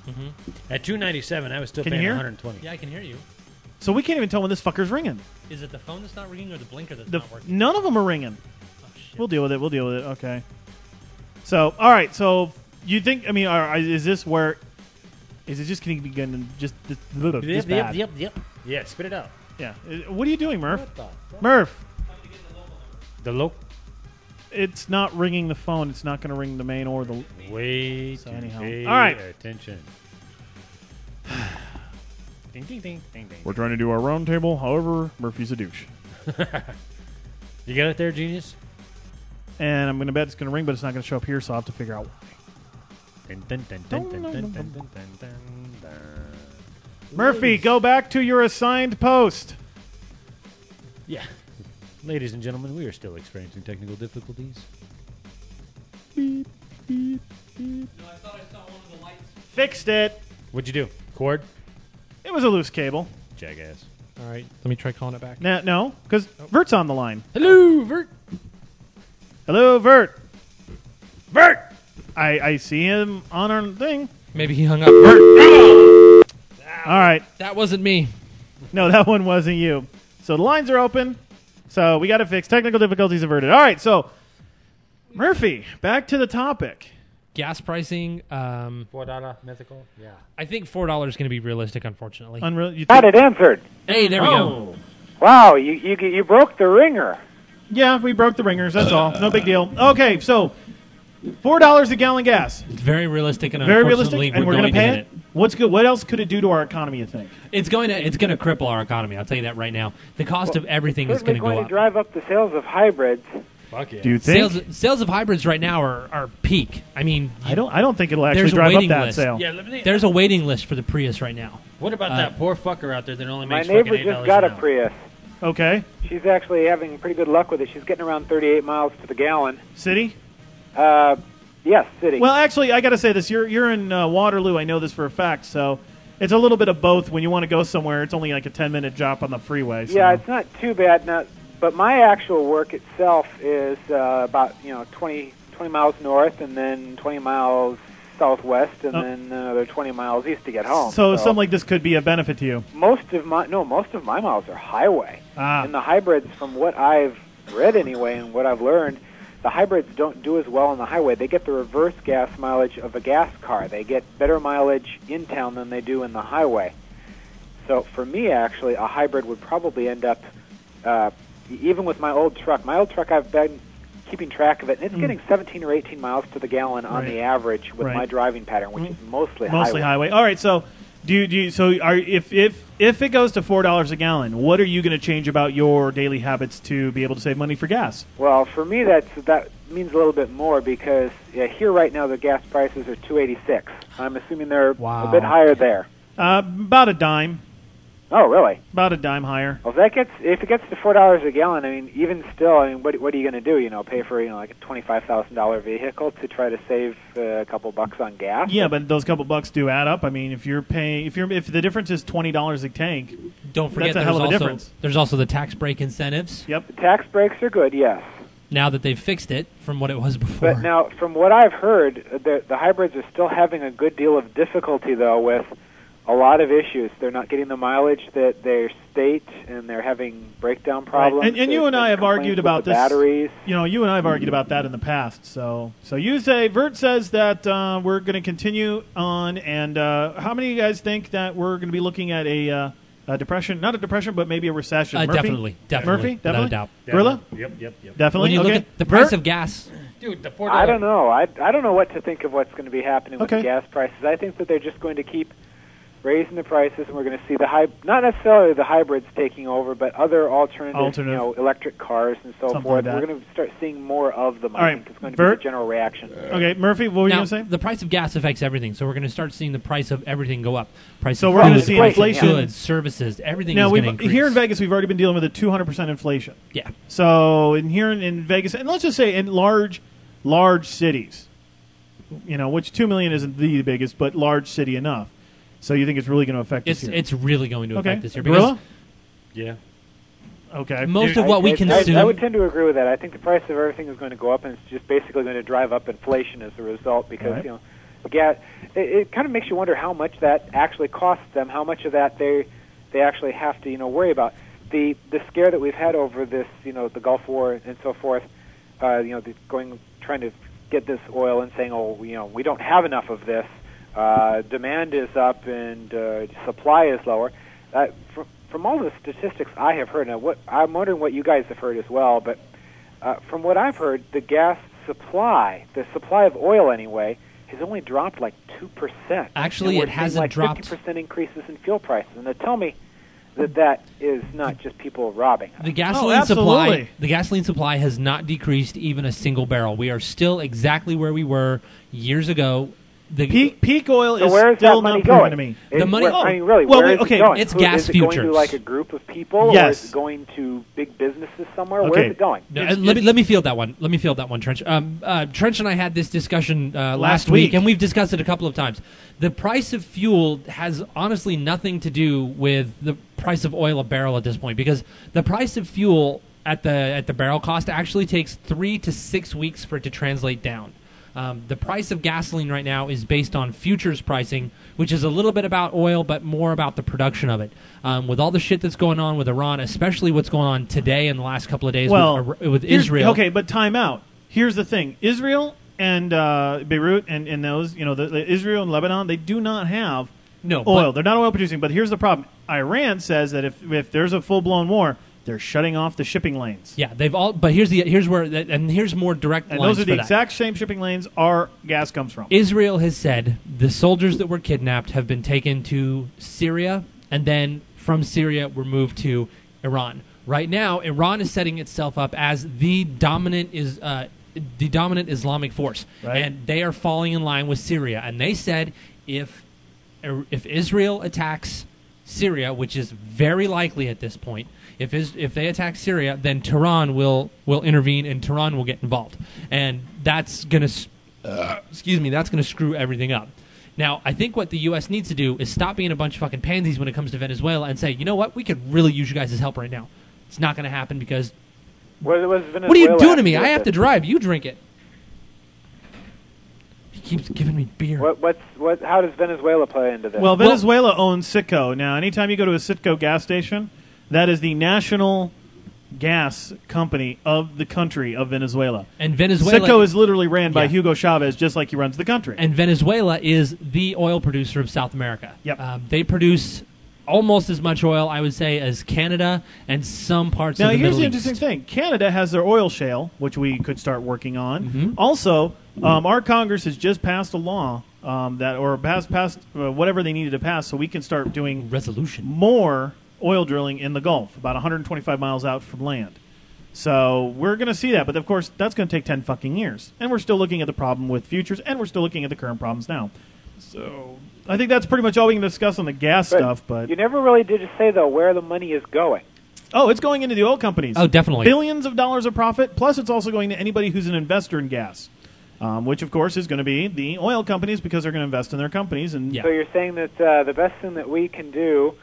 At $297, I was still Can you paying hear? $120. Yeah, I can hear you. So we can't even tell when this fucker's ringing. Is it the phone that's not ringing or the blinker that's not working? None of them are ringing. Oh, shit. We'll deal with it. Okay. So, all right. So, you think? I mean, is this where? Is it just going to be getting just this bad? Yep. Yeah, spit it out. Yeah. What are you doing, Murph? What the fuck? Murph, The low. it's not ringing the phone. It's not going to ring the main or the. Wait. So anyhow. Pay All right. Attention. Ding, ding, ding, ding, ding. We're trying to do our round table. However, Murphy's a douche, You got it there, genius? and I'm going to bet it's going to ring, but it's not going to show up here. So I'll have to figure out why. Dun, dun, dun, dun, dun, dun, dun, dun, dun, dun. Murphy, go back to your assigned post. Yeah. Ladies and gentlemen, we are still experiencing technical difficulties. Beep, beep, beep. No, I thought I saw one of the lights. Fixed it. What'd you do? Cord? It was a loose cable. Jackass. All right, let me try calling it back. No, because Vert's on the line. Hello, Vert. Hello, Vert. Vert! I see him on our thing. Maybe he hung up. Vert. All right. That wasn't me. No, that one wasn't you. So the lines are open. So we got to fix. Technical difficulties averted. All right, so Murphy, back to the topic. Gas pricing. $4 mythical? Yeah. I think $4 is going to be realistic, unfortunately. Unreal. You Got it answered. Hey, there we go. Wow, you broke the ringer. Yeah, we broke the ringers. That's all. No big deal. Okay, so $4 a gallon gas. It's very realistic, and Very realistic, unfortunately, and we're going to pay hit it. What's good? What else could it do to our economy? You think? It's going to cripple our economy. I'll tell you that right now. The cost of everything is Certainly going to go to up. drive up the sales of hybrids. Fuck yeah. Do you think? Sales of hybrids right now are peak. I mean, I don't think it'll actually there's a drive up waiting that list. sale. Yeah, There's a waiting list for the Prius right now. What about that poor fucker out there that only My makes neighbor fucking $8 just got an a hour? Prius. Okay. She's actually having pretty good luck with it. She's getting around 38 miles to the gallon. City? Yes, city. Well, actually, I got to say this. You're in Waterloo. I know this for a fact. So it's a little bit of both. When you want to go somewhere, it's only like a 10-minute drop on the freeway. So. Yeah, it's not too bad. Now, but my actual work itself is about 20 miles north, and then 20 miles southwest, and then another 20 miles east to get home. So something like this could be a benefit to you. Most of my miles are highway. Ah. And the hybrids, from what I've read anyway, and what I've learned, the hybrids don't do as well on the highway. They get the reverse gas mileage of a gas car. They get better mileage in town than they do in the highway. So for me, actually, a hybrid would probably end up, even with my old truck. My old truck, I've been keeping track of it, and it's getting 17 or 18 miles to the gallon on the average with my driving pattern, which is mostly highway. All right, so if it goes to $4 a gallon, what are you going to change about your daily habits to be able to save money for gas? Well, for me, that means a little bit more because here right now the gas prices are $2.86. I'm assuming they're a bit higher there. About a dime. Oh, really? About a dime higher. Well, if it gets to $4 a gallon, I mean, even still, I mean, what are you going to do? Pay for like a $25,000 vehicle to try to save a couple bucks on gas? Yeah, but those couple bucks do add up. I mean, if the difference is $20 a tank, don't forget that's a hell of a difference. There's also the tax break incentives. Yep, the tax breaks are good. Yes. Now that they've fixed it from what it was before. But now, from what I've heard, the hybrids are still having a good deal of difficulty though with a lot of issues. They're not getting the mileage that they state, and they're having breakdown problems. Right. And you and I have argued about this. Batteries. You and I have argued about that in the past. So you say, Vert says that we're going to continue on, and how many of you guys think that we're going to be looking at a depression? Not a depression, but maybe a recession. Murphy? Definitely. Murphy? Without a doubt. Gorilla? Yep. Definitely. When you look at the price of gas. Dude, the $4. I don't know. I don't know what to think of what's going to be happening with the gas prices. I think that they're just going to keep raising the prices, and we're going to see not necessarily the hybrids taking over, but other alternative. Electric cars and so Something forth. like that. We're going to start seeing more of them. All right, I think it's going to Bert? be the general reaction. Okay, Murphy, what were you Now, going to say? the price of gas affects everything, so we're going to start seeing the price of everything go up. So we're going to see inflation. Goods, services, everything now, is going to increase. here in Vegas, we've already been dealing with a 200% inflation. Yeah. So here in Vegas, and let's just say in large cities, which 2 million isn't the biggest, but large city enough. So you think it's really going to affect this year? It's really going to affect this year. Gorilla? Yeah. Okay. Most of what we consume. I would tend to agree with that. I think the price of everything is going to go up, and it's just basically going to drive up inflation as a result because it kind of makes you wonder how much that actually costs them, how much of that they actually have to worry about. The scare that we've had over this, the Gulf War and so forth, trying to get this oil and saying, we don't have enough of this. Demand is up and supply is lower. From all the statistics I have heard, now I'm wondering what you guys have heard as well, but from what I've heard, the gas supply, the supply of oil anyway, has only dropped like 2%. Actually, it hasn't like dropped. 50% increases in fuel prices, and they tell me that is not just people robbing us. The gasoline supply has not decreased even a single barrel. We are still exactly where we were years ago. The peak oil so is where is still that money not going? proven to me. The money. Really, well, where is okay, it going? it's gas is it futures. Going to like a group of people, Yes. or is it going to big businesses somewhere? Okay. Where is it going? Let me field that one. Trench. Trench and I had this discussion last week, and we've discussed it a couple of times. The price of fuel has honestly nothing to do with the price of oil a barrel at this point, because the price of fuel at the barrel cost actually takes 3 to 6 weeks for it to translate down. The price of gasoline right now is based on futures pricing, which is a little bit about oil, but more about the production of it. With all the shit that's going on with Iran, especially what's going on today in the last couple of days with Israel. Okay, but time out. Here's the thing. Israel and Beirut and those, the Israel and Lebanon, they do not have oil. They're not oil producing, but here's the problem. Iran says that if there's a full-blown war, they're shutting off the shipping lanes. Yeah, they've all. But here's more direct. And lines those are the for exact same shipping lanes our gas comes from. Israel has said the soldiers that were kidnapped have been taken to Syria, and then from Syria were moved to Iran. Right now, Iran is setting itself up as the dominant Islamic force, and they are falling in line with Syria. And they said if Israel attacks Syria, which is very likely at this point. If they attack Syria, then Tehran will intervene and Tehran will get involved, and that's gonna screw everything up. Now, I think what the U.S. needs to do is stop being a bunch of fucking pansies when it comes to Venezuela and say, you know what, we could really use you guys' help right now. It's not going to happen because. What are you doing to me? I have to drive. You drink it. He keeps giving me beer. How does Venezuela play into this? Well, Venezuela owns Citgo. Now, anytime you go to a Citgo gas station, that is the national gas company of the country of Venezuela. And Venezuela Citgo is literally ran by Hugo Chavez, just like he runs the country. And Venezuela is the oil producer of South America. Yep. They produce almost as much oil, I would say, as Canada and some parts of the Middle East. Now, here's the interesting thing. Canada has their oil shale, which we could start working on. Mm-hmm. Also, our Congress has just passed a law passed whatever they needed to pass so we can start doing more oil drilling in the Gulf, about 125 miles out from land. So we're going to see that, but of course that's going to take 10 fucking years. And we're still looking at the problem with futures, and we're still looking at the current problems now. So I think that's pretty much all we can discuss on the gas stuff. But you never really did say, though, where the money is going. Oh, it's going into the oil companies. Oh, definitely. Billions of dollars of profit, plus it's also going to anybody who's an investor in gas, which, of course, is going to be the oil companies because they're going to invest in their companies. And So you're saying that the best thing that we can do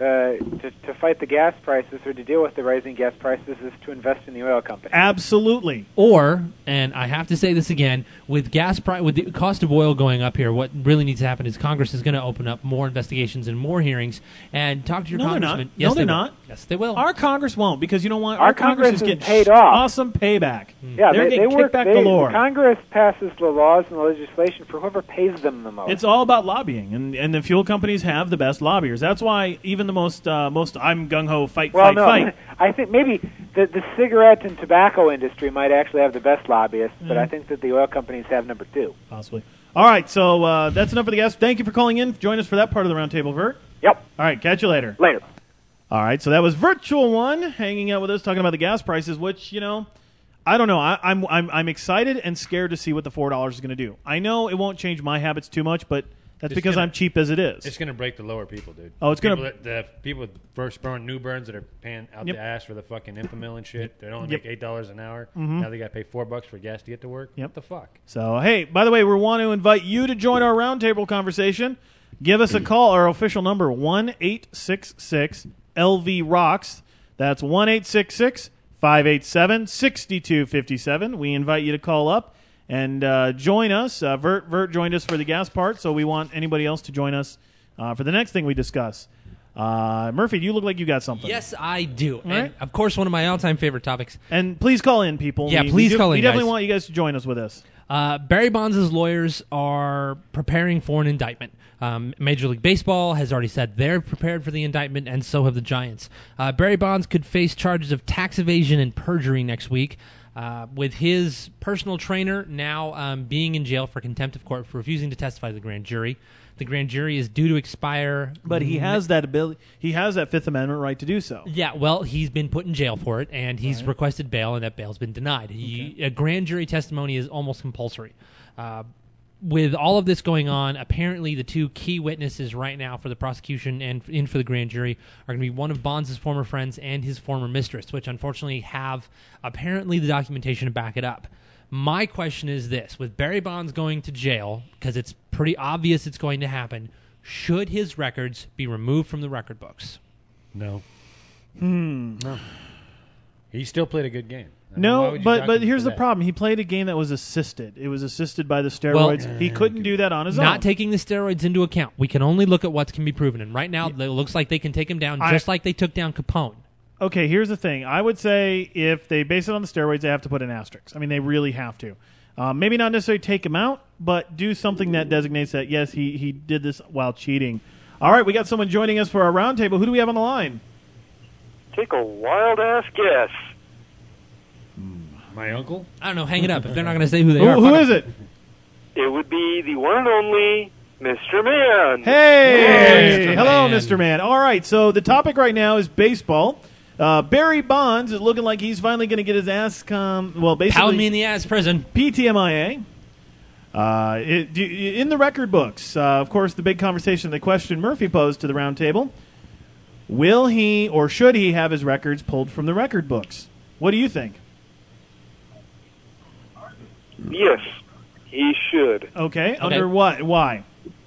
to fight the gas prices or to deal with the rising gas prices is to invest in the oil company. Absolutely. Or, and I have to say this again, with with the cost of oil going up here, what really needs to happen is Congress is going to open up more investigations and more hearings and talk to your congressman. No, they're not. Yes, they will. Our Congress won't, because you know what? Our Congress is getting paid off. Awesome payback. Yeah, they're getting kickback galore. Congress passes the laws and the legislation for whoever pays them the most. It's all about lobbying, and the fuel companies have the best lobbyers. That's why even the most I'm gung-ho fight. I think maybe the cigarette and tobacco industry might actually have the best lobbyists, but I think that the oil companies have number two. Possibly. All right, so that's enough for the guests. Thank you for calling in. Join us for that part of the roundtable, Vert. Yep. All right, catch you later. Later. All right, so that was Virtual One hanging out with us, talking about the gas prices, which, I don't know. I'm excited and scared to see what the $4 is going to do. I know it won't change my habits too much, but that's because I'm cheap as it is. It's going to break the lower people, dude. Oh, it's going to... The people with first-born new burns that are paying out the ass for the fucking Infamil and shit, they only make $8 an hour. Mm-hmm. Now they got to pay $4 for gas to get to work. Yep. What the fuck? So, hey, by the way, we want to invite you to join our roundtable conversation. Give us a call. Our official number, 1-866-LV-ROCKS. That's 1-866-587-6257. We invite you to call up And join us. Vert joined us for the gas part, so we want anybody else to join us for the next thing we discuss. Murphy, you look like you got something. Yes, I do. All And, right. of course, one of my all-time favorite topics. And please call in, people. Yeah, please call in, We definitely guys. want you guys to join us with this. Barry Bonds' lawyers are preparing for an indictment. Major League Baseball has already said they're prepared for the indictment, and so have the Giants. Barry Bonds could face charges of tax evasion and perjury next week, with his personal trainer now being in jail for contempt of court for refusing to testify to the grand jury. The grand jury is due to expire. But he has that ability. He has that Fifth Amendment right to do so. Yeah, well, he's been put in jail for it, and he's requested bail, and that bail's been denied. A grand jury testimony is almost compulsory. With all of this going on, apparently the two key witnesses right now for the prosecution and in for the grand jury are going to be one of Bonds' former friends and his former mistress, which unfortunately have apparently the documentation to back it up. My question is this. With Barry Bonds going to jail, because it's pretty obvious it's going to happen, should his records be removed from the record books? No. No. He still played a good game. I mean, why No, would you dock but him here's for the that? problem. He played a game that was assisted. It was assisted by the steroids. He couldn't do that on his own. Not taking the steroids into account. We can only look at what can be proven. And right now, it looks like they can take him down just like they took down Capone. Okay, here's the thing. I would say if they base it on the steroids, they have to put an asterisk. I mean, they really have to. Maybe not necessarily take him out, but do something that designates that, yes, he did this while cheating. All right, we got someone joining us for our roundtable. Who do we have on the line? Take a wild-ass guess. My uncle? I don't know. Hang it up if they're not going to say who they are. Who is it? It would be the one and only Mr. Man. Hey! Mr. Hello, Man. Mr. Man. All right, so the topic right now is baseball. Barry Bonds is looking like he's finally going to get his ass basically Pound me in the ass, prison. PTMIA. In the record books, of course, the big conversation, the question Murphy posed to the round table, will he or should he have his records pulled from the record books? What do you think? Yes, he should. Okay, under what? Why?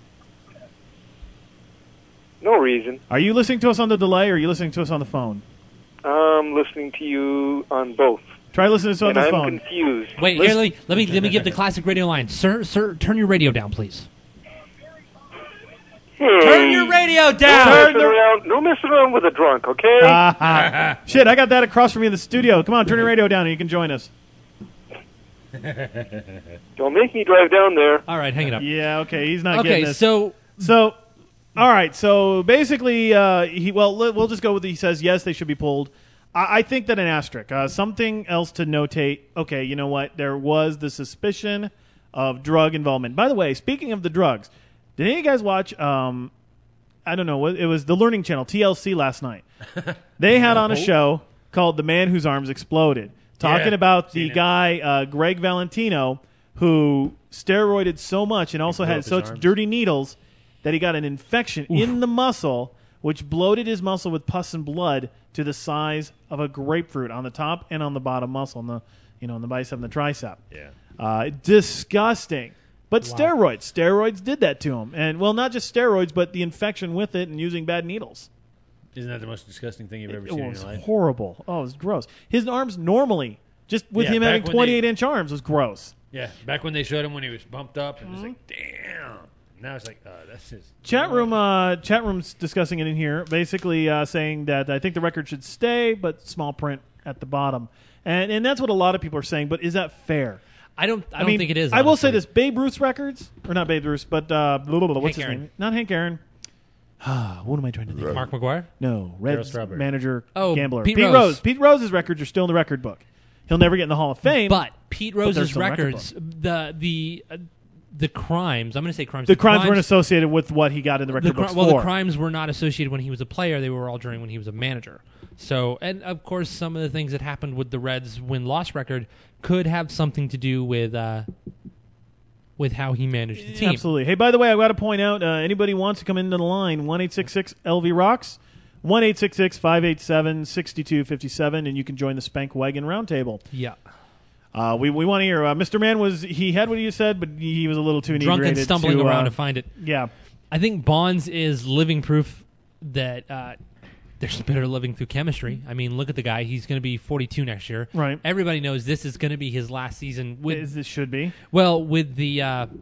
No reason. Are you listening to us on the delay or are you listening to us on the phone? I'm listening to you on both. Try listening to us on and the I'm phone. confused. Wait, here, let me give the classic radio line. Sir, turn your radio down, please. Hey, Turn your radio down. No messing around with a drunk, okay? Shit, I got that across from me in the studio. Come on, turn your radio down and you can join us. Don't make me drive down there. All right, hang it up. Yeah, okay, he's not Okay, getting this. so all right, so basically, we'll just go with he says yes, they should be pulled. I think that an asterisk, something else to notate. Okay, you know what? There was the suspicion of drug involvement. By the way, speaking of the drugs, did any of you guys watch? I don't know. It was the Learning Channel, TLC, last night. They had on a show called "The Man Whose Arms Exploded," talking about the guy Greg Valentino who steroided so much and also had such dirty needles that he got an infection in the muscle, which bloated his muscle with pus and blood to the size of a grapefruit on the top and on the bottom muscle, in the bicep and the tricep. Yeah, disgusting. But steroids did that to him, and not just steroids, but the infection with it and using bad needles. Isn't that the most disgusting thing you've ever It seen in was your life? horrible. Oh, it was gross. His arms normally, just with him having back when 28-inch arms, was gross. Yeah, back when they showed him when he was bumped up, and it's like, damn. Now it's like, that's just... Chat room's discussing it in here, basically saying that I think the record should stay, but small print at the bottom. And that's what a lot of people are saying, but is that fair? I don't think it is. I will say honestly. this: Babe Ruth's records, or not Babe Ruth's, but what's his Aaron. name? Not Hank Aaron. What am I trying to think? Mark McGuire? No, Daryl Reds Strawberry. manager, Oh, gambler. Pete Rose. Pete Rose's records are still in the record book. He'll never get in the Hall of Fame. But Pete they're Rose's still in the record records, the crimes. I'm going to say crimes. the crimes weren't associated with what he got in the record books the for. crimes were not associated when he was a player. They were all during when he was a manager. So, and of course, some of the things that happened with the Reds' win-loss record could have something to do with how he managed the team. Absolutely. Hey, by the way, I've got to point out, anybody wants to come into the line, 1-866-LV-ROCKS, 1-866-587-6257, and you can join the Spank Wagon Roundtable. Yeah. We want to hear. Mr. Man he had what you said, but he was a little too Drunk inebriated and stumbling around to find it. Yeah. I think Bonds is living proof that They're better living through chemistry. I mean, look at the guy. He's going to be 42 next year. Right. Everybody knows this is going to be his last season. This should be. Well, with the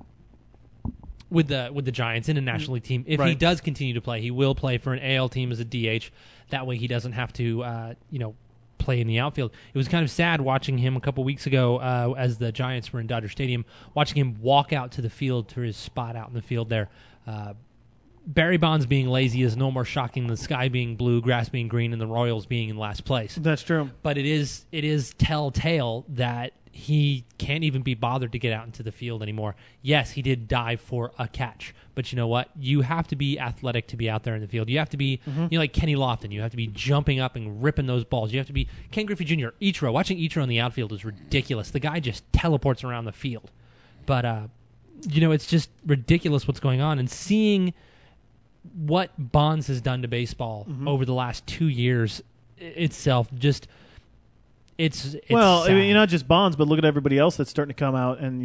Giants in a National League team, if he does continue to play, he will play for an AL team as a DH. That way, he doesn't have to, play in the outfield. It was kind of sad watching him a couple weeks ago as the Giants were in Dodger Stadium, watching him walk out to the field to his spot out in the field there. Barry Bonds being lazy is no more shocking than the sky being blue, grass being green, and the Royals being in last place. That's true. But it is telltale that he can't even be bothered to get out into the field anymore. Yes, he did dive for a catch, but you know what? You have to be athletic to be out there in the field. You have to be, like Kenny Lofton. You have to be jumping up and ripping those balls. You have to be Ken Griffey Jr. Ichiro. Watching Ichiro in the outfield is ridiculous. The guy just teleports around the field. But it's just ridiculous what's going on. And seeing what Bonds has done to baseball over the last 2 years itself, just it's well, sad. I mean, not just Bonds, but look at everybody else that's starting to come out. And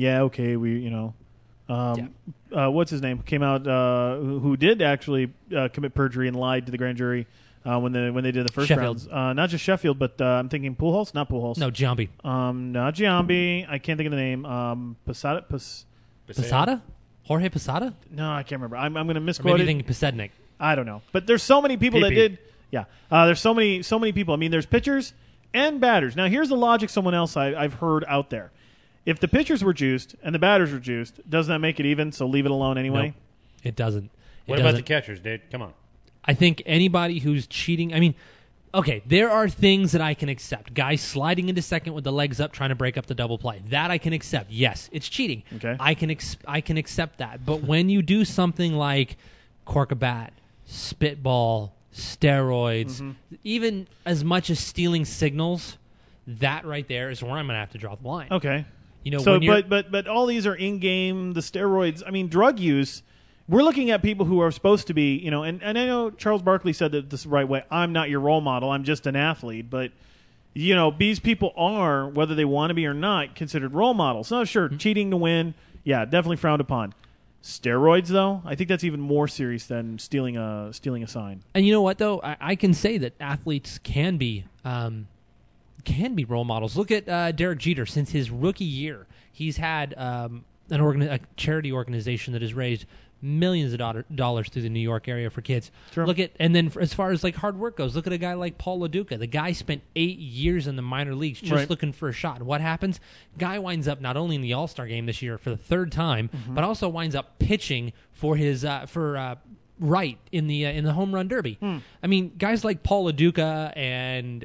what's his name came out who did actually commit perjury and lied to the grand jury when they did the first Sheffield. rounds. Not just Sheffield, but I'm thinking Pujols, not Pujols. No, Giambi. Not Giambi. I can't think of the name. Posada? Jorge Posada? No, I can't remember. I'm going to misquote Or it. maybe Posednik. I don't know. But there's so many people that did. Yeah. There's so many people. I mean, there's pitchers and batters. Now, here's the logic someone else I've heard out there. If the pitchers were juiced and the batters were juiced, doesn't that make it even? So leave it alone anyway? Nope, it doesn't. What about the catchers, dude? Come on. I think anybody who's cheating, I mean, okay, there are things that I can accept. Guys sliding into second with the legs up trying to break up the double play. That I can accept. Yes, it's cheating. Okay. I can accept that. But when you do something like cork a bat, spitball, steroids, even as much as stealing signals, that right there is where I'm going to have to draw the line. Okay. So, but all these are in-game, the steroids. I mean, drug use, we're looking at people who are supposed to be, and I know Charles Barkley said that this is the right way. I'm not your role model. I'm just an athlete. But, these people are, whether they want to be or not, considered role models. So, sure, cheating to win, yeah, definitely frowned upon. Steroids, though, I think that's even more serious than stealing a sign. And you know what, though? I can say that athletes can be role models. Look at Derek Jeter. Since his rookie year, he's had a charity organization that has raised millions of dollars through the New York area for kids. Sure. And then as far as like hard work goes, look at a guy like Paul LaDuca. The guy spent 8 years in the minor leagues just looking for a shot. And what happens? Guy winds up not only in the All-Star game this year for the third time, but also winds up pitching for his Wright in the home run derby. I mean, guys like Paul LaDuca and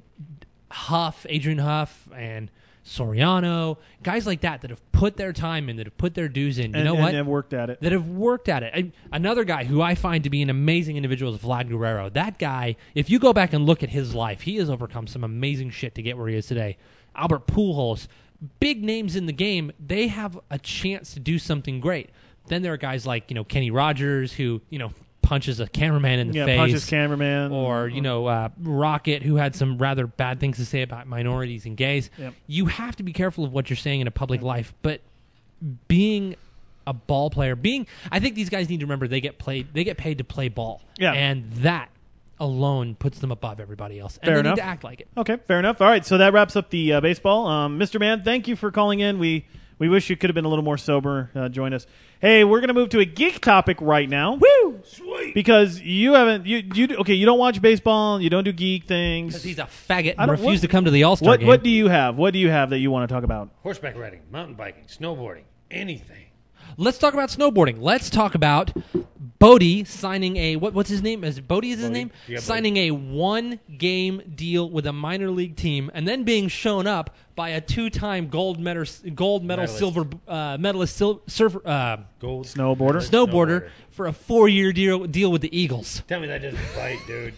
Adrian Huff and Soriano, guys like that have put their time in, that have put their dues in. You know what? And have worked at it. That have worked at it. Another guy who I find to be an amazing individual is Vlad Guerrero. That guy, if you go back and look at his life, he has overcome some amazing shit to get where he is today. Albert Pujols, big names in the game, they have a chance to do something great. Then there are guys like, Kenny Rogers, who, punches a cameraman in the face. Punches cameraman. Or, Rocket, who had some rather bad things to say about minorities and gays. Yep. You have to be careful of what you're saying in a public life. But being a ball player, I think these guys need to remember they get paid to play ball. Yeah. And that alone puts them above everybody else. And Fair they enough. need to act like it. Okay, fair enough. All right, so that wraps up the baseball. Mr. Mann, thank you for calling in. We wish you could have been a little more sober. Join us. Hey, we're going to move to a geek topic right now. Woo! Sweet. Because you haven't you don't watch baseball, you don't do geek things. Because he's a faggot and refused to come to the All-Star game. What do you have? What do you have that you want to talk about? Horseback riding, mountain biking, snowboarding, anything. Let's talk about snowboarding. Let's talk about Bodie signing a what's his name? Bodie is his name? Yeah, signing a 1-game deal with a minor league team and then being shown up by a 2-time gold medal silver medalist gold snowboarder for a 4-year deal with the Eagles. Tell me that doesn't bite, dude.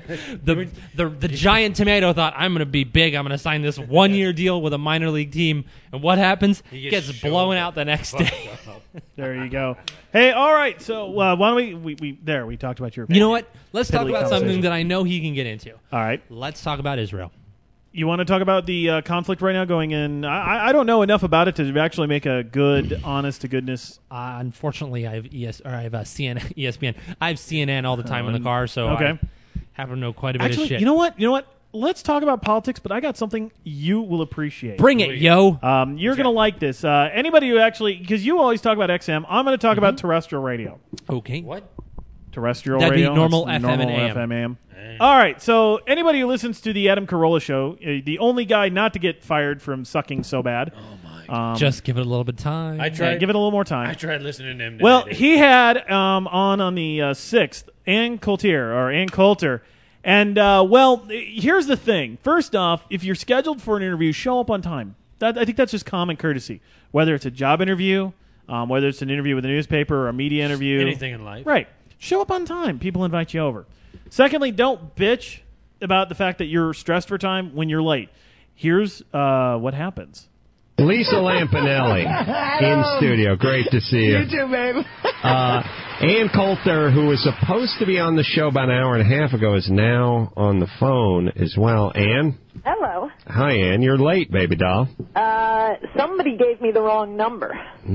The giant tomato thought, I'm going to be big. I'm going to sign this 1-year deal with a minor league team. And what happens? He gets blown out the next day. There you go. Hey, all right. So why don't we talked about your. You know what? Let's talk about something that I know he can get into. All right. Let's talk about Israel. You want to talk about the conflict right now going in? I don't know enough about it to actually make a good, honest to goodness. Unfortunately, I have CNN. I have CNN all the time in the car. So okay. Happen to know quite a bit Actually, of shit. you know what? Let's talk about politics, but I got something you will appreciate. Bring it, yo. You're going to like this. Anybody who actually, because you always talk about XM, I'm going to talk about terrestrial radio. Okay. What? Terrestrial That'd radio. be normal That's FM and normal AM. FM, AM. All right, so anybody who listens to the Adam Carolla show, the only guy not to get fired from sucking so bad. Oh, my God. Just give it a little bit of time. I tried. Give it a little more time. I tried listening to him. Well, today. he had on the 6th, Ann Coulter. And, here's the thing. First off, if you're scheduled for an interview, show up on time. I think that's just common courtesy. Whether it's a job interview, whether it's an interview with a newspaper or a media interview. Anything in life. Right. Show up on time. People invite you over. Secondly, don't bitch about the fact that you're stressed for time when you're late. Here's what happens. Lisa Lampanelli in studio. Great to see you. You too, babe. Ann Coulter, who was supposed to be on the show about an hour and a half ago, is now on the phone as well. Ann? Hello. Hi, Ann. You're late, baby doll. Somebody gave me the wrong number.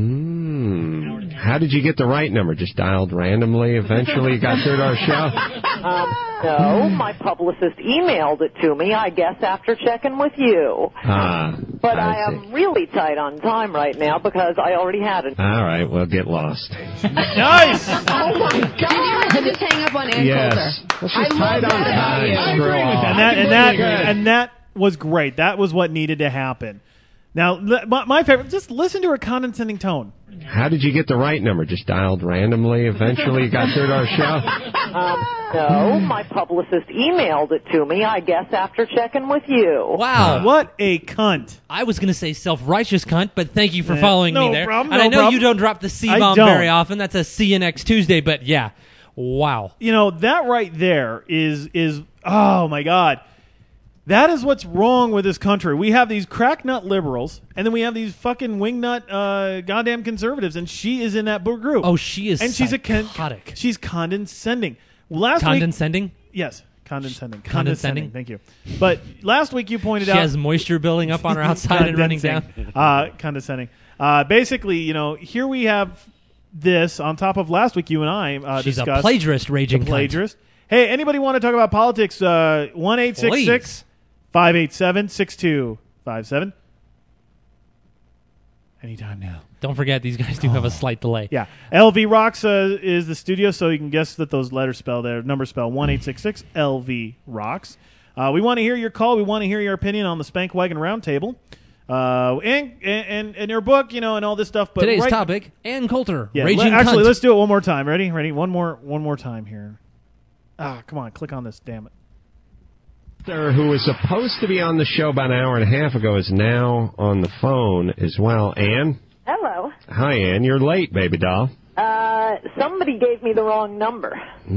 How did you get the right number? Just dialed randomly, eventually you got through to our show? No, my publicist emailed it to me, I guess, after checking with you. But I am really tight on time right now because I already had it. All right, well, get lost. Nice! Oh, my God. Did you ever just hang up on Ann Yes. Coulter? Let's just tight on time. I Screw agree with off. that. And that was great. That was what needed to happen. Now, my favorite, just listen to her condescending tone. How did you get the right number? Just dialed randomly, eventually you got through to our show? No, my publicist emailed it to me, I guess, after checking with you. Wow. What a cunt. I was going to say self-righteous cunt, but thank you for following no me there. problem, and no I know problem. you don't drop the C-bomb I don't. very often. That's a see you next Tuesday, but yeah. Wow. You know, that right there is oh, my God. That is what's wrong with this country. We have these cracknut liberals, and then we have these fucking wingnut goddamn conservatives, and she is in that group. Oh, she is and she's psychotic. She's condescending. Last Condescending? week, yes, condescending. Condescending. Thank you. But last week you pointed She out has moisture building up on her outside and running down. Condescending. Basically, you know, here we have this on top of last week. You and I She's discussed a plagiarist, raging the plagiarist. Hey, anybody want to talk about politics? 1-866 587-6257. Anytime now. Don't forget, these guys do have a slight delay. Yeah. LV Rocks is the studio, so you can guess that those letters spell there. Numbers spell 1-866 LV Rocks. We want to hear your call. We want to hear your opinion on the Spank Wagon Roundtable. And your book, you know, and all this stuff. But Today's topic, Ann Coulter, yeah, raging actually, cunt. let's do it one more time. Ready? One more time here. Come on, click on this, damn it. Who was supposed to be on the show about an hour and a half ago is now on the phone as well. Ann? Hello. Hi, Ann. You're late, baby doll. Somebody gave me the wrong number.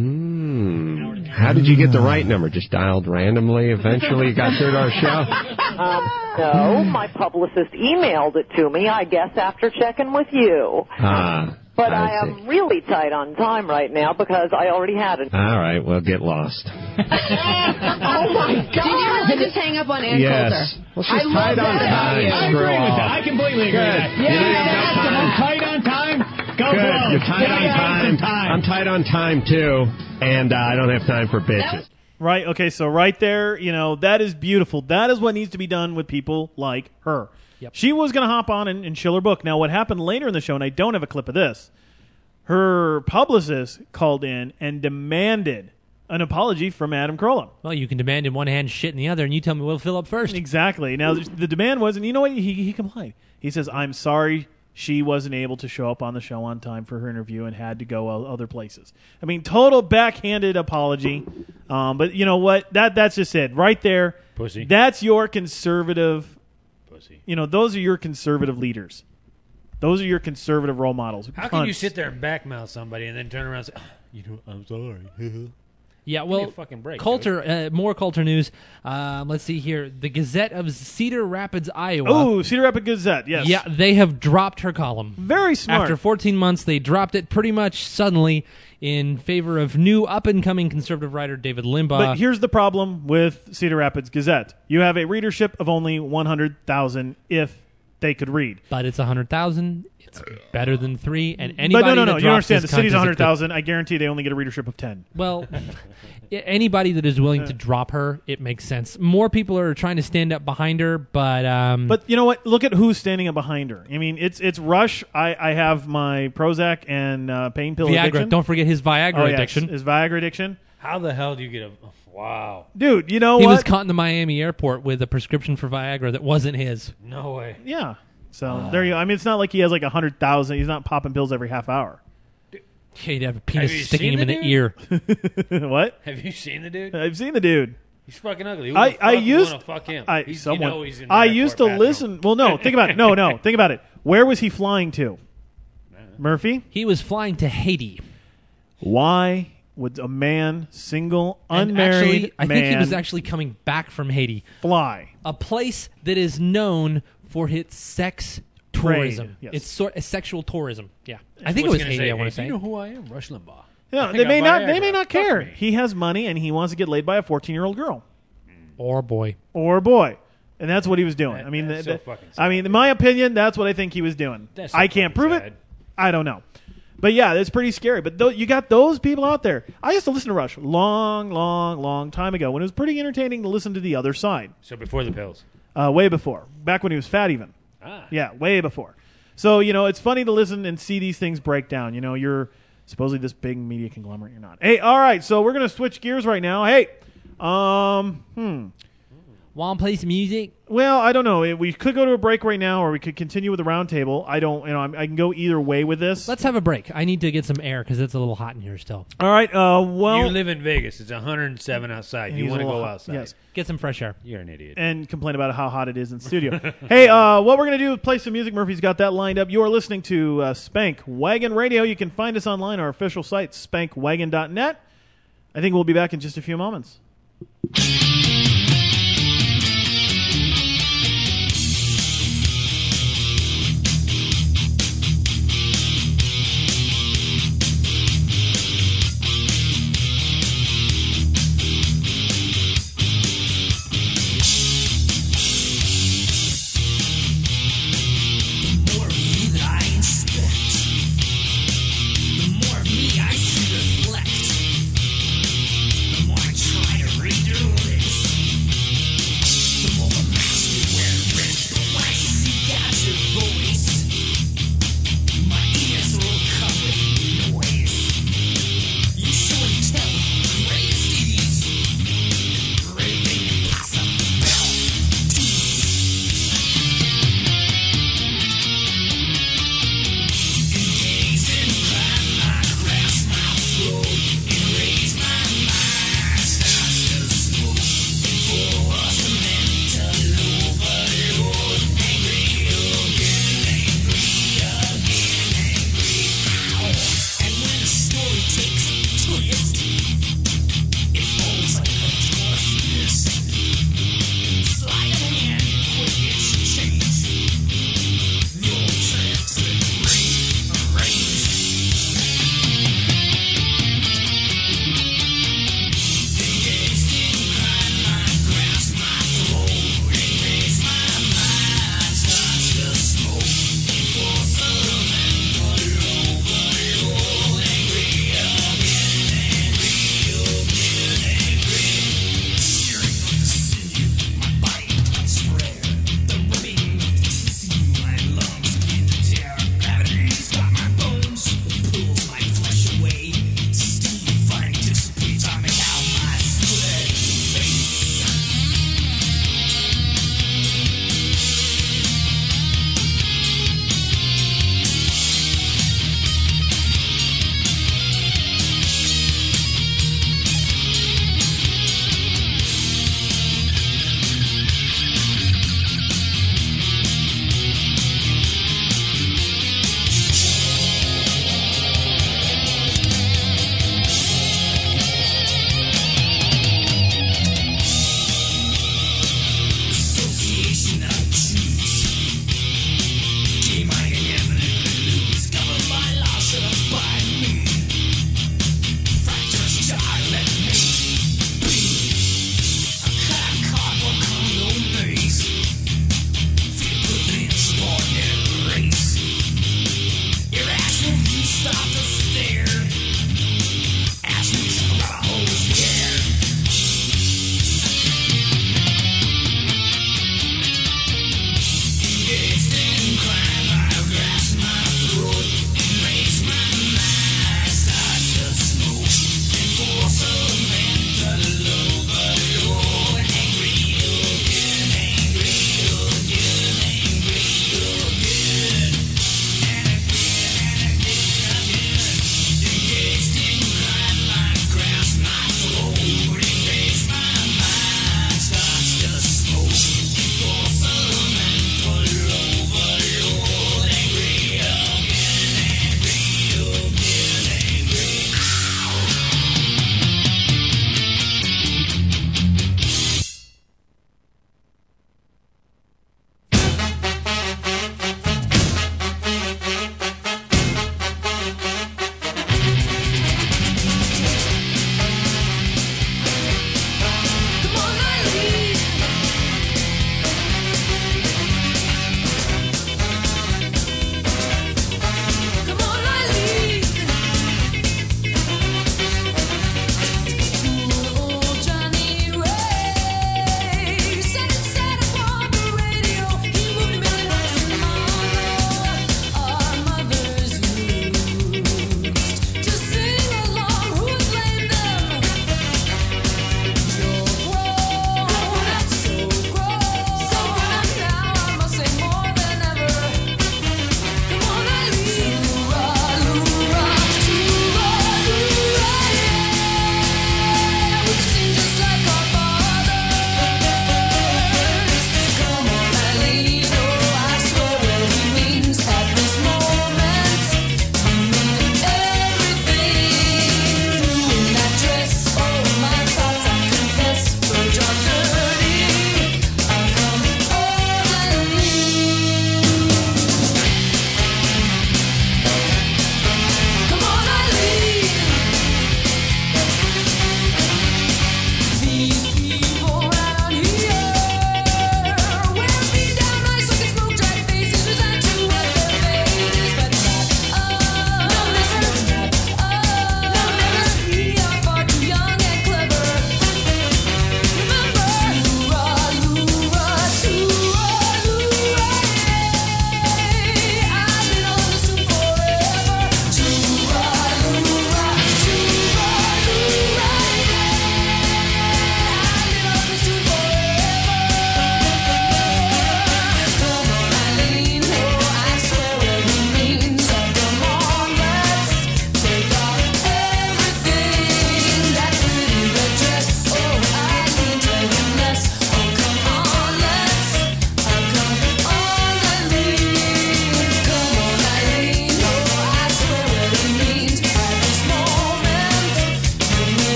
How did you get the right number? Just dialed randomly, eventually you got through to our show? No, my publicist emailed it to me, I guess, after checking with you. But I am really tight on time right now because I already had it. All right, well, get lost. Oh, my God. Did you ever just hang up on Ann Yes. Coulter? Let's just tight on time. I Screw agree with off. that. I completely agree with that. Yeah, tight on time. Go Good. blow. You're tight on time. time. I'm tight on time, too, and I don't have time for bitches. Right, okay, so right there, you know, that is beautiful. That is what needs to be done with people like her. Yep. She was going to hop on and shill her book. Now, what happened later in the show, and I don't have a clip of this, her publicist called in and demanded an apology from Adam Carolla. Well, you can demand in one hand, shit in the other, and you tell me we'll fill up first. Exactly. Now, the demand was, and you know what? He complied. He says, I'm sorry she wasn't able to show up on the show on time for her interview and had to go other places. I mean, total backhanded apology. But you know what? That's just it. Right there. Pussy. That's your conservative. Pussy. You know, those are your conservative leaders. Those are your conservative role models. How can you sit there and backmouth somebody and then turn around and say, you know, I'm sorry. Yeah, Give me well, a fucking break, Coulter, more Coulter news. Let's see here. The Gazette of Cedar Rapids, Iowa. Oh, Cedar Rapids Gazette, yes. Yeah, they have dropped her column. Very smart. After 14 months, they dropped it pretty much suddenly in favor of new up-and-coming conservative writer David Limbaugh. But here's the problem with Cedar Rapids Gazette. You have a readership of only 100,000, if they could read. But it's 100,000. It's better than 3. And anybody But no. that You drops understand? this The city's cunt is a 100,000. I guarantee they only get a readership of 10. Well, anybody that is willing to drop her, it makes sense. More people are trying to stand up behind her, but But you know what? Look at who's standing up behind her. I mean, it's Rush. I have my Prozac and pain pill Viagra. addiction. Don't forget his Viagra yes, addiction. his Viagra addiction. How the hell do you get a... Wow. Dude, you know he what? was caught in the Miami airport with a prescription for Viagra that wasn't his. No way. Yeah. So there you go. I mean, it's not like he has like 100,000. He's not popping pills every half hour. He'd have a penis Have you sticking him seen in the the ear. What? Have you seen the dude? I've seen the dude. He's fucking ugly. Who I the fuck used wanna fuck him? he's in I used to listen. Well, no, think about it. No, think about it. Where was he flying to? Murphy? He was flying to Haiti. Why would a man, single, And unmarried actually, I man think he was actually coming back from Haiti. fly? A place that is known for its sex Trade, tourism. yes. It's sexual tourism. Yeah. I think it was Haiti, I want to say. You know who I am? Rush Limbaugh. Yeah, I they think may I'm not. Viagra. They may not Fuck care. me. He has money and he wants to get laid by a 14-year-old girl Or boy. or a boy, and that's what he was doing. I mean, that's so fucking sad, I mean, in my opinion, that's what I think he was doing. That's so I can't fucking prove sad. it. I don't know, but yeah, it's pretty scary. But you got those people out there. I used to listen to Rush long time ago when it was pretty entertaining to listen to the other side. So before the pills. Way before, back when he was fat, even. Yeah, way before. So it's funny to listen and see these things break down. You're supposedly this big media conglomerate. You're not. Hey, all right. So we're gonna switch gears right now. Hey, Want to play some music? Well, I don't know. We could go to a break right now, or we could continue with the roundtable. I don't. I can go either way with this. Let's have a break. I need to get some air because it's a little hot in here still. All right. Well, you live in Vegas. It's 107 outside. You He's want a to little go hot. outside. Yes. Get some fresh air. You're an idiot. And complain about how hot it is in studio. Hey, what we're going to do is play some music. Murphy's got that lined up. You are listening to Spank Wagon Radio. You can find us online, our official site, spankwagon.net. I think we'll be back in just a few moments. Try to read your lips.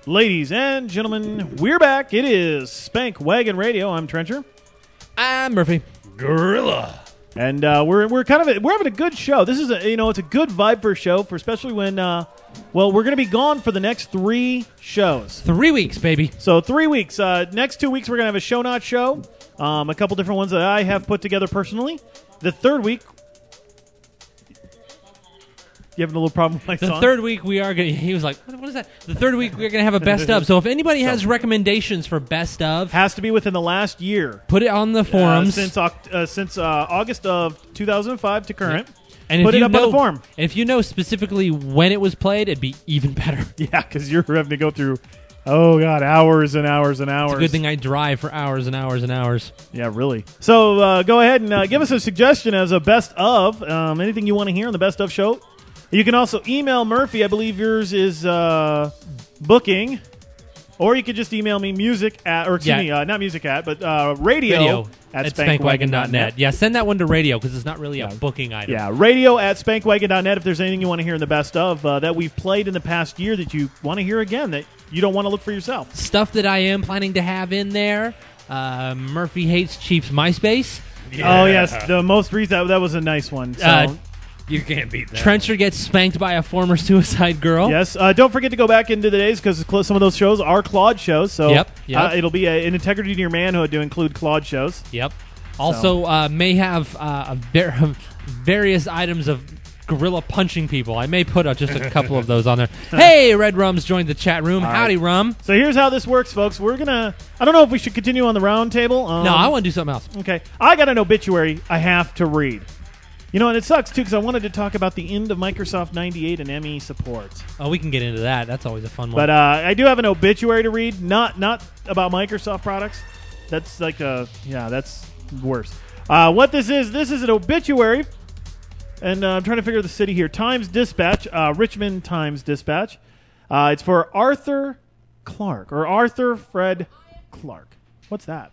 Ladies and gentlemen, we're back. It is Spank Wagon Radio. I'm Trencher. I'm Murphy. Gorilla. And we're having a good show. This is it's a good vibe for a show, for especially when we're going to be gone for the next 3 shows. 3 weeks, baby. So 3 weeks. Next 2 weeks we're going to have a Show Not Show. A couple different ones that I have put together personally. The third week. You having a little problem with my The song? third week we are going to... He was like, what is that? The third week we're going to have a best of. So if anybody has recommendations for best of... Has to be within the last year. Put it on the forums. Since August of 2005 to current. And put if it you up know, on the forum. If you know specifically when it was played, it'd be even better. Yeah, because you're having to go through, hours and hours and hours. It's a good thing I drive for hours and hours and hours. Yeah, really. So go ahead and give us a suggestion as a best of. Anything you want to hear on the best of show. You can also email Murphy. I believe yours is booking. Or you could just email me radio at spankwagon.net. Yeah, send that one to radio because it's not really a booking item. Yeah, radio at spankwagon.net if there's anything you want to hear in the best of that we've played in the past year that you want to hear again that you don't want to look for yourself. Stuff that I am planning to have in there. Murphy Hates Chief's MySpace. Yeah. Oh, yes. The most recent, that was a nice one. So. You can't beat that. Trencher gets spanked by a former suicide girl. Yes. Don't forget to go back into the days because some of those shows are Claude shows. So yep. It'll be an integrity to your manhood to include Claude shows. Yep. Also, may have various items of gorilla punching people. I may put just a couple of those on there. Hey, Red Rum's joined the chat room. All Howdy, right. Rum. So here's how this works, folks. We're going to... I don't know if we should continue on the round table. No, I want to do something else. Okay. I got an obituary I have to read. And it sucks, too, because I wanted to talk about the end of Microsoft 98 and ME support. Oh, we can get into that. That's always a fun one. But I do have an obituary to read, not about Microsoft products. That's that's worse. What this is an obituary, and I'm trying to figure the city here. Times-Dispatch, Richmond Times-Dispatch. It's for Arthur Clarke, or Arthur Fred Clarke. What's that?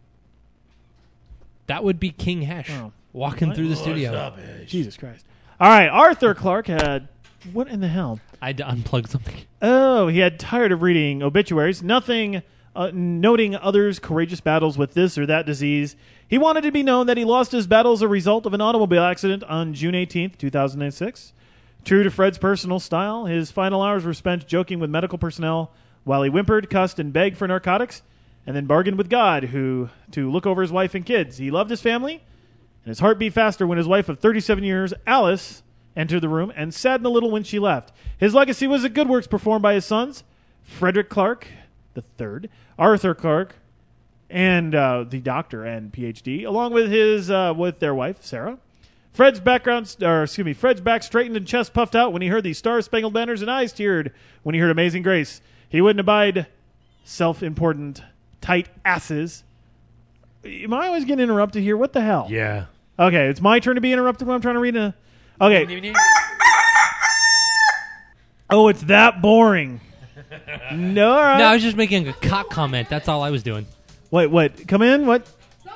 That would be King Hesh. Walking through the studio. What's up, Jesus Christ. All right, Arthur Clarke had... What in the hell? I had to unplug something. Oh, he had tired of reading obituaries. Nothing noting others' courageous battles with this or that disease. He wanted to be known that he lost his battle as a result of an automobile accident on June 18th, 2006. True to Fred's personal style, his final hours were spent joking with medical personnel while he whimpered, cussed, and begged for narcotics, and then bargained with God to look over his wife and kids. He loved his family, and his heart beat faster when his wife of 37 years, Alice, entered the room and saddened a little when she left. His legacy was the good works performed by his sons, Frederick Clarke III, Arthur Clarke, and the doctor and PhD, along with with their wife, Sarah. Fred's back straightened and chest puffed out when he heard the Star-Spangled Banners, and eyes teared when he heard Amazing Grace. He wouldn't abide self-important tight asses. Am I always getting interrupted here? What the hell? Yeah. Okay, it's my turn to be interrupted when I'm trying to read a... Okay. Oh, it's that boring. No, all right. No, I was just making a cock comment. That's all I was doing. Wait, what? Come in? What?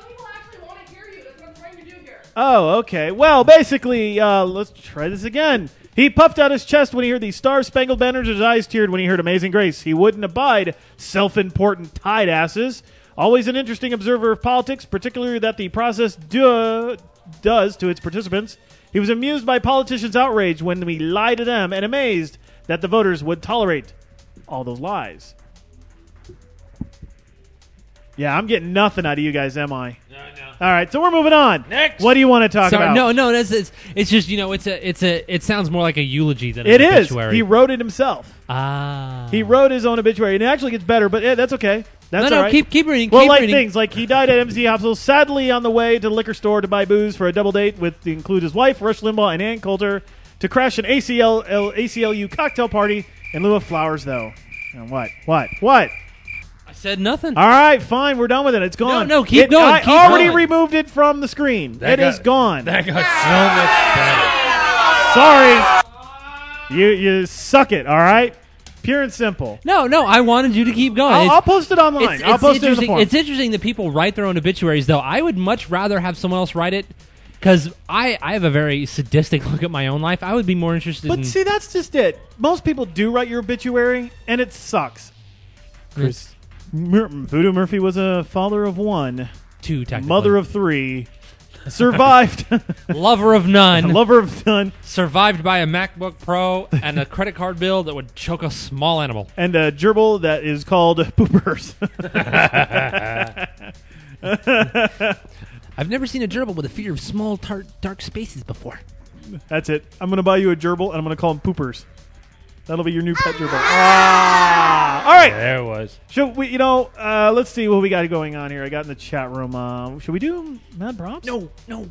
Oh, okay. Well, basically, let's try this again. He puffed out his chest when he heard the Star-Spangled Banners, his eyes teared when he heard Amazing Grace. He wouldn't abide self-important tight asses. Always an interesting observer of politics, particularly that the process does to its participants. He was amused by politicians' outrage when we lie to them and amazed that the voters would tolerate all those lies. Yeah, I'm getting nothing out of you guys, am I? No. All right, so we're moving on. Next. What do you want to talk about? No. It's just it sounds more like a eulogy than it an is. obituary. He wrote it himself. He wrote his own obituary, and it actually gets better, but that's okay. That's all right. Keep reading. Well, keep like reading. things like he died at MZ Hospital, sadly on the way to the liquor store to buy booze for a double date with to include his wife Rush Limbaugh and Ann Coulter to crash an ACLU cocktail party in lieu of flowers, though. And what? I said nothing. All right, fine. We're done with it. It's gone. No, keep going. I Keep already going. removed it from the screen. It is gone. That got so much better. Sorry. You suck it, all right? Pure and simple. No, I wanted you to keep going. I'll post it online. I'll post it in the forum. It's interesting that people write their own obituaries, though. I would much rather have someone else write it because I have a very sadistic look at my own life. I would be more interested in... But see, that's just it. Most people do write your obituary, and it sucks. Chris Voodoo Murphy was a father of one, 2 technically, mother of 3, survived, lover of none, survived by a MacBook Pro and a credit card bill that would choke a small animal, and a gerbil that is called Poopers. I've never seen a gerbil with a fear of small, dark spaces before. That's it. I'm going to buy you a gerbil, and I'm going to call him Poopers. That'll be your new pet gerbil. All right. Yeah, there it was. Should we, let's see what we got going on here. I got in the chat room. Should we do Mad Props? No.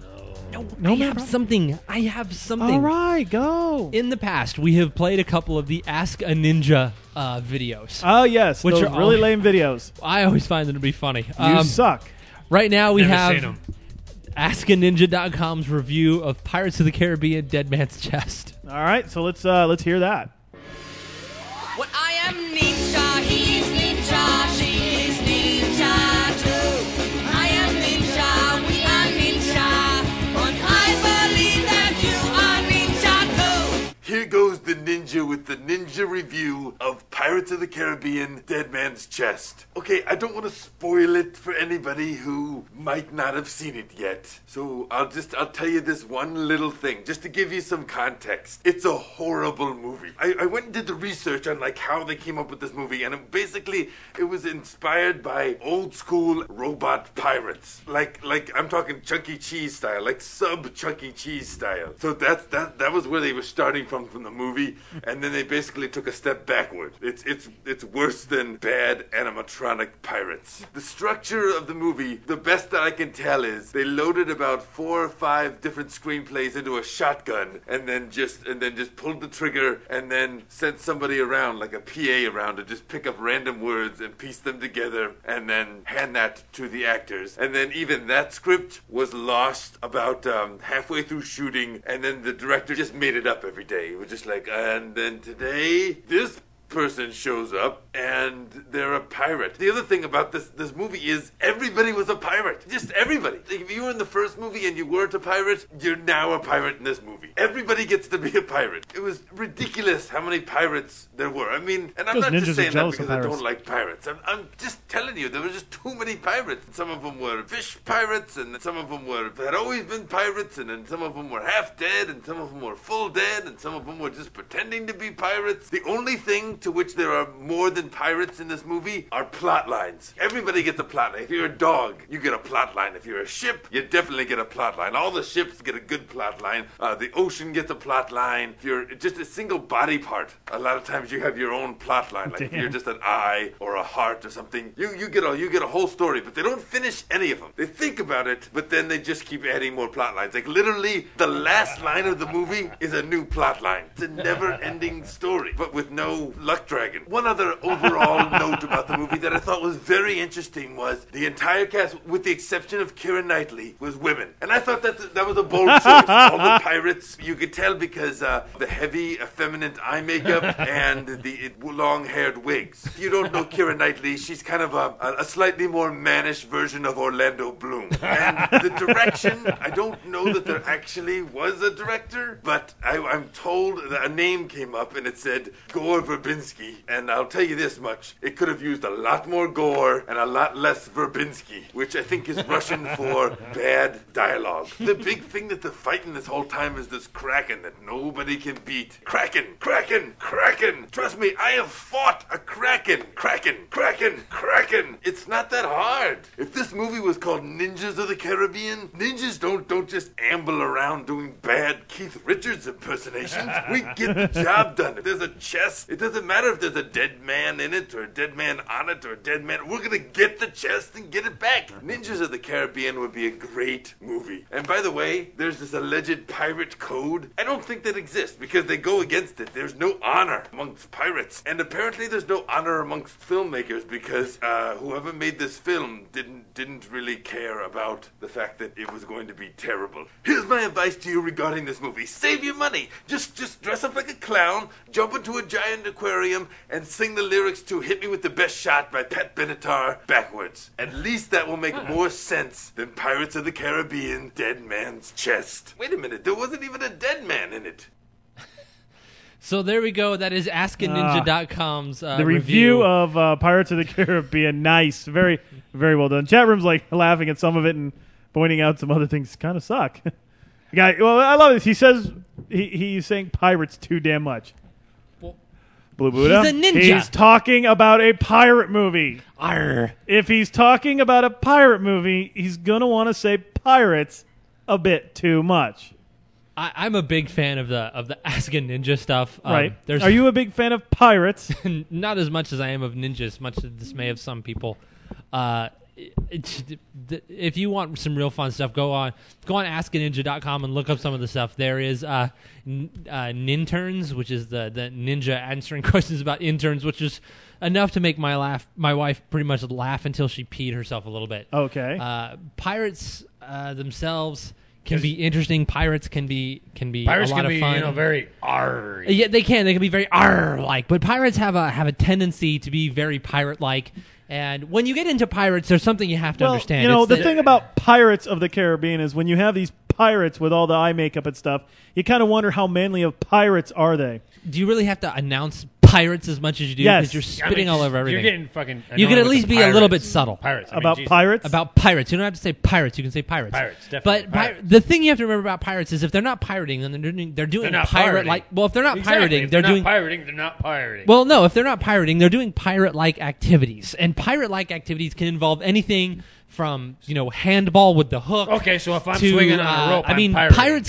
I have something. All right, go. In the past, we have played a couple of the Ask a Ninja videos. Oh, yes. Which those are really lame videos. I always find them to be funny. You suck. Right now, we Never have seen 'em. AskANinja.com's review of Pirates of the Caribbean: Dead Man's Chest. All right, so let's hear that. Well, I am ninja, he is ninja, she is ninja too. I am ninja, we are ninja, and I believe that you are ninja too. Here goes the ninja with the ninja review of Pirates of the Caribbean: Dead Man's Chest. Okay, I don't want to spoil it for anybody who might not have seen it yet. So I'll tell you this one little thing, just to give you some context. It's a horrible movie. I went and did the research on like how they came up with this movie, and it was inspired by old school robot pirates. Like I'm talking Chuck E. Cheese style, like sub Chuck E. Cheese style. So that was where they were starting from the movie, and then they basically took a step backward. It's worse than bad animatronic pirates. The structure of the movie, the best that I can tell is they loaded about 4 or 5 different screenplays into a shotgun, and then just pulled the trigger, and then sent somebody around, like a PA around, to just pick up random words and piece them together, and then hand that to the actors. And then even that script was lost about halfway through shooting, and then the director just made it up every day. It was just like, and then today, this person shows up and they're a pirate. The other thing about this movie is everybody was a pirate. Just everybody. If you were in the first movie and you weren't a pirate, you're now a pirate in this movie. Everybody gets to be a pirate. It was ridiculous how many pirates there were. I mean, and I'm not just saying that because I don't like pirates. I'm just telling you, there were just too many pirates. Some of them were fish pirates, and some of them had always been pirates, and then some of them were half dead, and some of them were full dead, and some of them were just pretending to be pirates. The only thing to which there are more than pirates in this movie are plot lines. Everybody gets a plot line. If you're a dog, you get a plot line. If you're a ship, you definitely get a plot line. All the ships get a good plot line. The ocean gets a plot line. If you're just a single body part, a lot of times you have your own plot line. Like if you're just an eye or a heart or something, you get a whole story, but they don't finish any of them. They think about it, but then they just keep adding more plot lines. Like literally, the last line of the movie is a new plot line. It's a never-ending story, but with no luck dragon. One other overall note about the movie that I thought was very interesting was the entire cast, with the exception of Keira Knightley, was women. And I thought that was a bold choice. All the pirates, you could tell because the heavy, effeminate eye makeup and the long-haired wigs. If you don't know Keira Knightley, she's kind of a slightly more mannish version of Orlando Bloom. And the direction, I don't know that there actually was a director, but I'm told that a name came up and it said Gore Verbinski. And I'll tell you this much, it could have used a lot more gore and a lot less Verbinski, which I think is Russian for bad dialogue. The big thing that they're fighting this whole time is this Kraken that nobody can beat. Kraken! Kraken! Kraken! Trust me, I have fought a Kraken! Kraken! Kraken! Kraken! It's not that hard. If this movie was called Ninjas of the Caribbean, ninjas don't just amble around doing bad Keith Richards impersonations. We get the job done. If there's a chest, it doesn't matter if there's a dead man in it or a dead man on it or a dead man. We're gonna get the chest and get it back. Ninjas of the Caribbean would be a great movie. And by the way, there's this alleged pirate code. I don't think that exists because they go against it. There's no honor amongst pirates. And apparently there's no honor amongst filmmakers because whoever made this film didn't really care about the fact that it was going to be terrible. Here's my advice to you regarding this movie. Save your money. Just dress up like a clown, jump into a giant aquarium, and sing the lyrics to Hit Me With the Best Shot by Pat Benatar backwards. At least that will make more sense than Pirates of the Caribbean: Dead Man's Chest. Wait a minute, there wasn't even a dead man in it. So there we go. That is AskANinja.com's the review of Pirates of the Caribbean. Nice. Very, very well done. Chat room's like laughing at some of it and pointing out some other things kind of suck. Guy, well, I love this. He says he's saying pirates too damn much. Blue Buddha. He's a ninja. He's talking about a pirate movie. Arr. If he's talking about a pirate movie, he's going to want to say pirates a bit too much. I'm a big fan of the Ask a Ninja stuff. Right. Are you a big fan of pirates? Not as much as I am of ninjas, much to the dismay of some people. If you want some real fun stuff, go on AskANinja.com and look up some of the stuff. There is Ninterns, which is the ninja answering questions about interns, which is enough to make my wife pretty much laugh until she peed herself a little bit. Okay. Pirates themselves can be interesting. Pirates can be Pirates a lot can of be, fun. very arr. Yeah, they can be very arr-like, but pirates have a tendency to be very pirate-like. And when you get into pirates, there's something you have to understand. You know, the thing about Pirates of the Caribbean is when you have these pirates with all the eye makeup and stuff, you kind of wonder how manly of pirates are they. Do you really have to announce pirates as much as you do? Yes. Because you're spitting all over everything. You're getting fucking You can at least be a little bit subtle. Pirates. About pirates? About pirates. You don't have to say pirates. You can say pirates. Pirates, definitely. But Pirates. The thing you have to remember about pirates is if they're not pirating, then they're doing not pirate-like. Well, if they're not pirating, If they're doing pirating. They're not pirating. Well, no, if they're not pirating, they're doing pirate-like activities. And pirate-like activities can involve anything from, handball with the hook. Okay, so if I'm to, swinging on a rope, I'm pirating. Pirates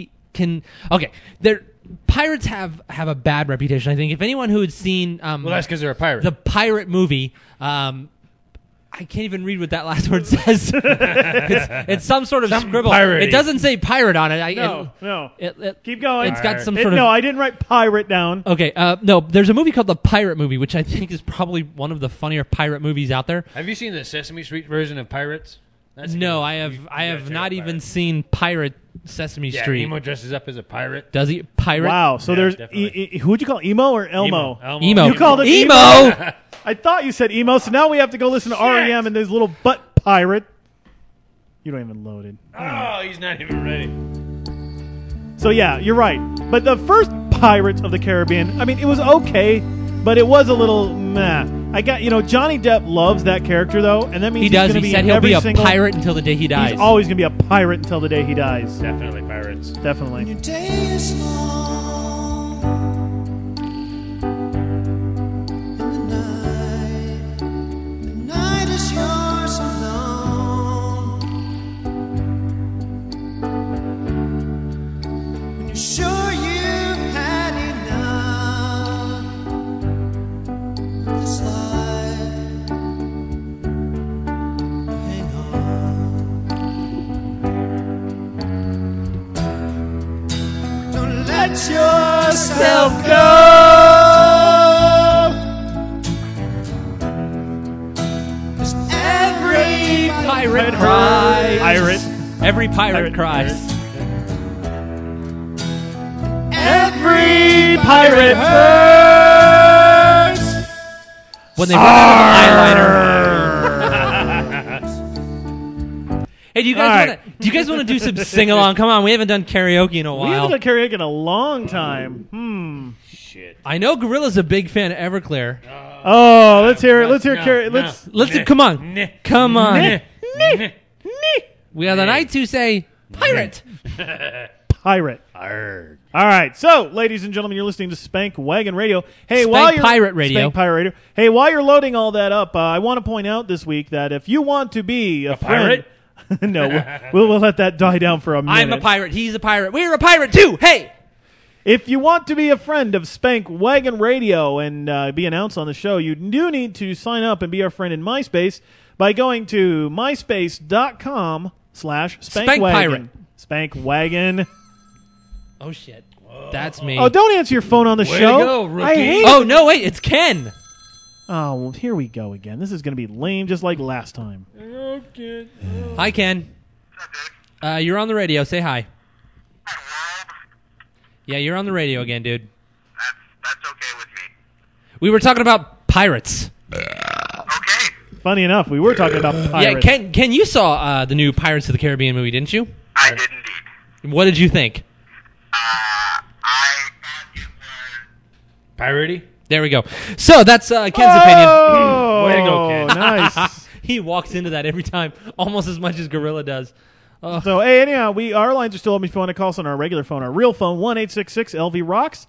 pirates have a bad reputation. I think if anyone who had seen that's because they're a pirate. The pirate movie, I can't even read what that last word says. it's some sort of scribble. Piratey. It doesn't say pirate on it. No. It, Keep going. It's got some sort of... No, I didn't write pirate down. Okay, no, there's a movie called The Pirate Movie, which I think is probably one of the funnier pirate movies out there. Have you seen the Sesame Street version of Pirates? No, I have not even seen Pirate Sesame Street. Emo dresses up as a pirate. Does he? Pirate? Wow, so there's... who'd you call, Emo or Elmo? Emo. You called it Emo! I thought you said emo, so now we have to go listen to R.E.M. and this little butt pirate. You don't even load it. Oh, he's not even ready. So yeah, you're right. But the first Pirates of the Caribbean, I mean, it was okay, but it was a little meh. Johnny Depp loves that character though, and that means he does. He's He said he'll be a pirate until the day he dies. He's always gonna be a pirate until the day he dies. Definitely pirates. Definitely. Your day is long, and the night is yours alone. When you're sure you've had enough, this life, hang on. Don't let yourself go. 'Cause every pirate cries. Pirate. Every pirate cries. Every pirate hurts when they run out of eyeliner. Hey, do you guys want to do some sing along? Come on, we haven't done karaoke in a while. We haven't done karaoke in a long time. Shit. I know Gorilla's a big fan of Everclear. Oh, let's hear it. Let's hear Come on. Come on. We are the knights who say pirate. Pirate. Arr. All right, so ladies and gentlemen, you're listening to Spank Wagon Radio. Hey, Spank Pirate Radio. Spank Pirate Radio. Hey, while you're loading all that up, I want to point out this week that if you want to be a friend, pirate? No, we'll let that die down for a minute. I'm a pirate. He's a pirate. We're a pirate too. Hey. If you want to be a friend of Spank Wagon Radio and be announced on the show, you do need to sign up and be our friend in MySpace by going to myspace.com/SpankWagon. Spank Wagon. Oh, shit. That's me. Oh, don't answer your phone on the show. To go, rookie. I hate Oh, no, wait. It's Ken. Oh, well, here we go again. This is going to be lame just like last time. Hi, Ken. You're on the radio. Say hi. Yeah, you're on the radio again, dude. That's okay with me. We were talking about pirates. Okay. Funny enough, we were talking about pirates. Yeah, Ken, you saw the new Pirates of the Caribbean movie, didn't you? I did indeed. What did you think? I thought it was Piratey? There we go. So that's Ken's opinion. Way to go, Ken. Nice. He walks into that every time, almost as much as Gorilla does. So, hey, anyhow, our lines are still open if you want to call us on our regular phone. Our real phone, 1-866-LV-ROCKS,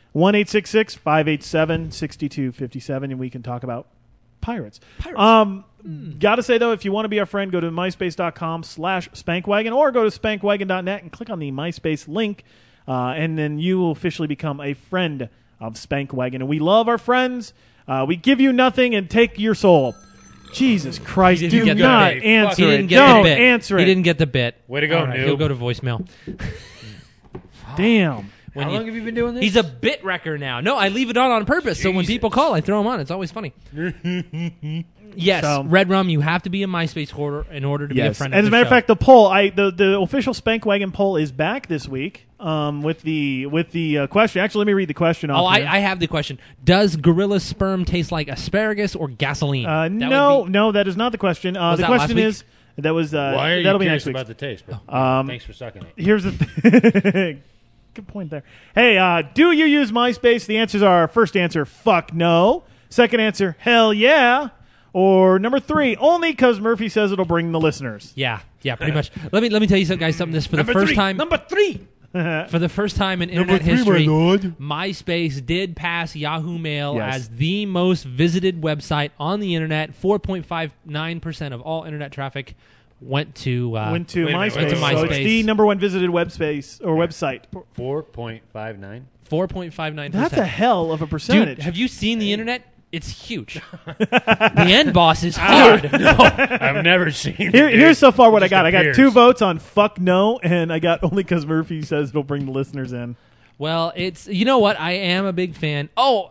1-866-587-6257, and we can talk about pirates. Got to say, though, if you want to be our friend, go to myspace.com/spankwagon or go to spankwagon.net and click on the MySpace link, and then you will officially become a friend of Spankwagon. And we love our friends. We give you nothing and take your soul. Jesus Christ, do not answer it. Don't answer it. He didn't get the bit. Way to go, right, noob. He'll go to voicemail. Damn. How long have you been doing this? He's a bit wrecker now. No, I leave it on purpose, so when people call, I throw them on. It's always funny. Yes, So- Red Rum, you have to be a MySpace hoarder in order to be a friend of As the a matter of show. fact, the poll, the official Spankwagon poll is back this week with the question. Actually, let me read the question off here. I have the question. Does gorilla sperm taste like asparagus or gasoline? No, that is not the question. Was The that last question week? is, that was Why are you that'll be curious next week. about the taste? But thanks for sucking it. Here's the good point there. Hey, do you use MySpace? The answers are: first answer, fuck no. Second answer, hell yeah. Or number 3, only because Murphy says it'll bring the listeners. Yeah, pretty much. Let me tell you something, guys. Something this for the first time. Number 3. For the first time in internet history, MySpace did pass Yahoo Mail as the most visited website on the internet. 4.59% of all internet traffic went to MySpace. Went to So MySpace. it's the number 1 visited webspace or website. 4.59. 4.59%. That's a hell of a percentage. Dude, have you seen the internet? It's huge. The end boss is hard. No, I've never seen it. Here's so far what I Just got. I got appears. 2 votes on fuck no, and I got only because Murphy says it'll bring the listeners in. Well, it's you know what? I am a big fan.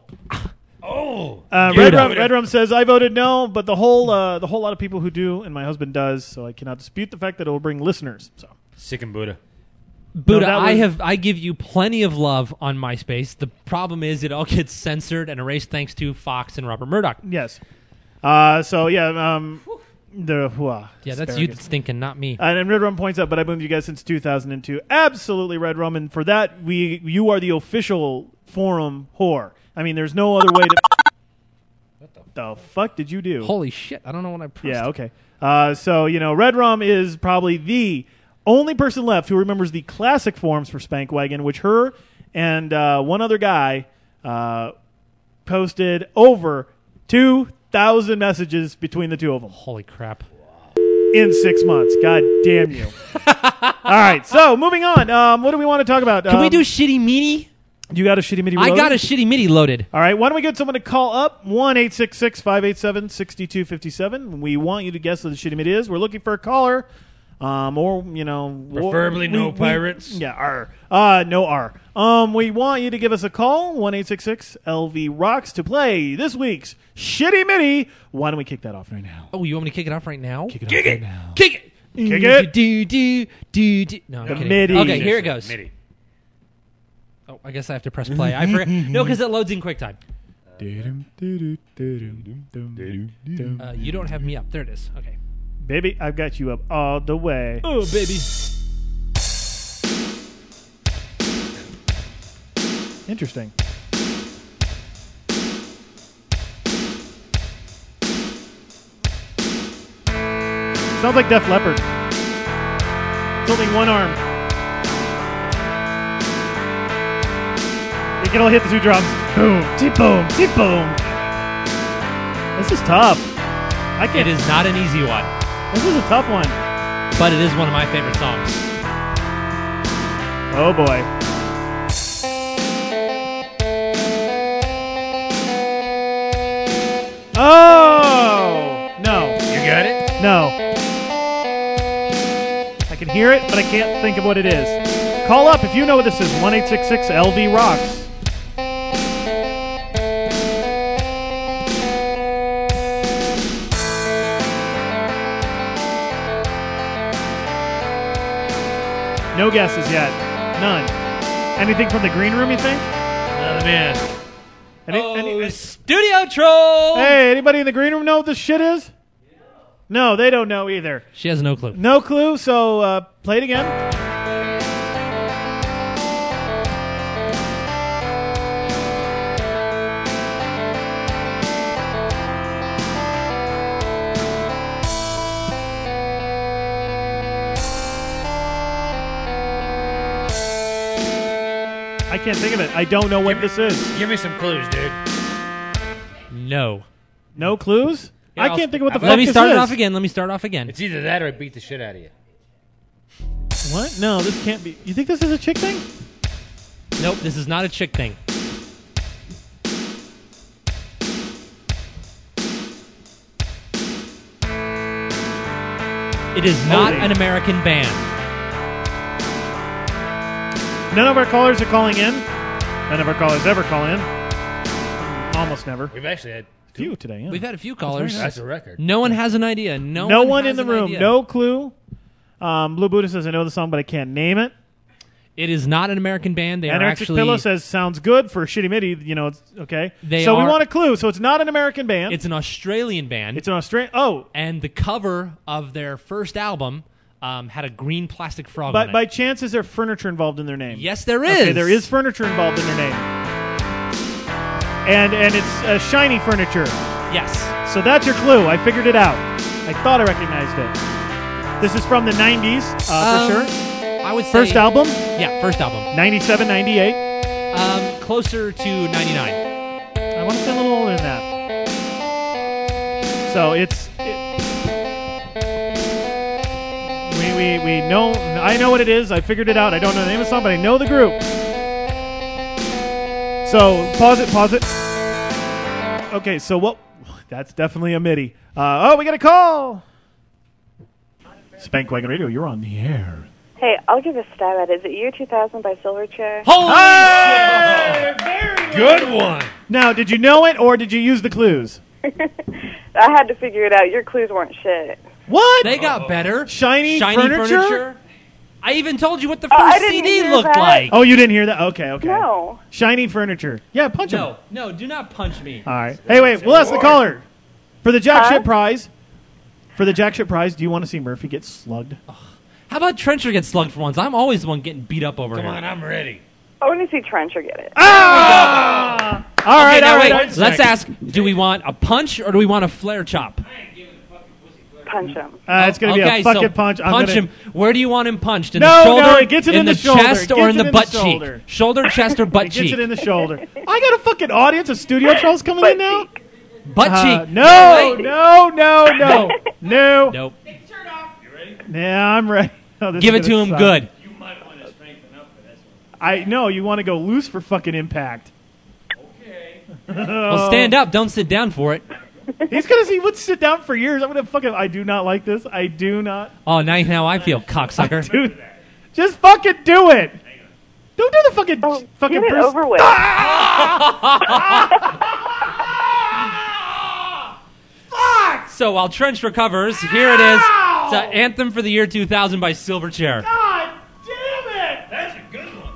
Red Rum says I voted no, but the whole lot of people who do, and my husband does, so I cannot dispute the fact that it will bring listeners. So Sick and Buddha. Buddha, No, that was- I give you plenty of love on MySpace. The problem is it all gets censored and erased thanks to Fox and Robert Murdoch. yes, so yeah, that's you that's stinking, not me. And Red Rum points out, but I've been with you guys since 2002. Absolutely, Red Rum, and for that, you are the official forum whore. I mean, there's no other way to. What the fuck did you do? Holy shit! I don't know what I pressed. Yeah, okay. So Red Rum is probably the only person left who remembers the classic forums for Spankwagon, which her and one other guy posted over 2,000 messages between the two of them. Holy crap. In 6 months. God damn you. All right, so moving on. What do we want to talk about? Can we do Shitty Meaty? You got a Shitty Meaty I loaded? got a Shitty Meaty loaded. All right, why don't we get someone to call up 1-866-587-6257. We want you to guess what the Shitty Meaty is. We're looking for a caller. Or Preferably no pirates. Yeah, R. No R. We want you to give us a call, 1-866-LV-ROCKS, to play this week's Shitty Mitty. Why don't we kick that off right now? Oh, you want me to kick it off right now? Kick it off right now. Kick it! Kick it! No, I'm The kidding. Mitty. Okay, here it goes. Mitty. Oh, I guess I have to press play. I forgot. No, because it loads in QuickTime. You don't have me up. There it is. Okay. Baby, I've got you up all the way. Oh, baby. Interesting. Sounds like Def Leppard. It's only one arm. You can only hit the 2 drums. Boom, boom, boom. This is tough. I can't. It is not an easy one, This is a tough one. but it is one of my favorite songs. Oh boy. Oh no. You got it? No. I can hear it, but I can't think of what it is. Call up if you know what this is. 1-866-LV-ROCKS. No guesses yet. None. Anything from the green room, you think? Man. Studio Troll! Hey, anybody in the green room know what this shit is? No, they don't know either. She has no clue. No clue, so play it again. I can't think of it. I don't know what this is. Give me some clues, dude. No. No clues? Yeah, I can't think of what the fuck Let me this start is. it off again. Let me start off again. It's either that or I beat the shit out of you. What? No, this can't be. You think this is a chick thing? Nope, this is not a chick thing. It is not an American band. None of our callers are calling in. None of our callers ever call in. Almost never. We've actually had a few today. Yeah. We've had a few callers. That's a record. No one has an idea. No one has in the an room. idea. No clue. Blue Buddha says, I know the song, but I can't name it. It is not an American band. They are Anorexic actually... Pillow says, sounds good for a shitty MIDI. You know, it's okay. We want a clue. So it's not an American band. It's an Australian band. It's an Australian... Oh. And the cover of their first album had a green plastic frog on it. By chance, is there furniture involved in their name? Yes, there is. Okay, there is furniture involved in their name. And it's shiny furniture. Yes. So that's your clue. I figured it out. I thought I recognized it. This is from the 90s, for sure. I would say... First album? Yeah, first album. 97, 98? Closer to 99. I want to say a little older than that. So we know... I know what it is. I figured it out. I don't know the name of the song, but I know the group. So, pause it. Okay, so what... That's definitely a MIDI. We got a call! Spank Wagon Radio, you're on the air. Hey, I'll give a stab at it. Is it Year 2000 by Silverchair? Holy shit! Very good one. Now, did you know it, or did you use the clues? I had to figure it out. Your clues weren't shit. What? They got better. Shiny furniture? I even told you what the I first didn't CD hear looked that. like. Oh, you didn't hear that? Okay. No. Shiny furniture. Yeah, punch him. No, do not punch me. All right. Hey, wait, we'll ask the caller. For the Jack Shit prize, do you want to see Murphy get slugged? How about Trencher get slugged for once? I'm always the one getting beat up over here. Come on, I'm ready. I want to see Trencher get it. Ah! All right. Let's ask, do we want a punch or do we want a flare chop? Punch him. It's going to be a fucking punch. Punch him. Where do you want him punched? In No, the shoulder? no, it gets it in the shoulder. chest It or in gets the it in butt the shoulder. cheek? Shoulder, chest, or butt It cheek? gets it in the shoulder. I got a fucking audience of studio trolls coming in now. Butt cheek. No. Nope. Yeah, I'm ready. Oh, this Give is it to gonna him suck. good. I know you want to go loose for fucking impact. Well, stand up. Don't sit down for it. He's gonna see. Would sit down for years. I'm gonna fucking. I do not like this. I do not. Oh, now I feel cocksucker. Dude, just fucking do it. Don't do the fucking fucking. Get it over with. So while Trench recovers, here it is. It's an Anthem for the Year 2000 by Silverchair. God damn it! That's a good one.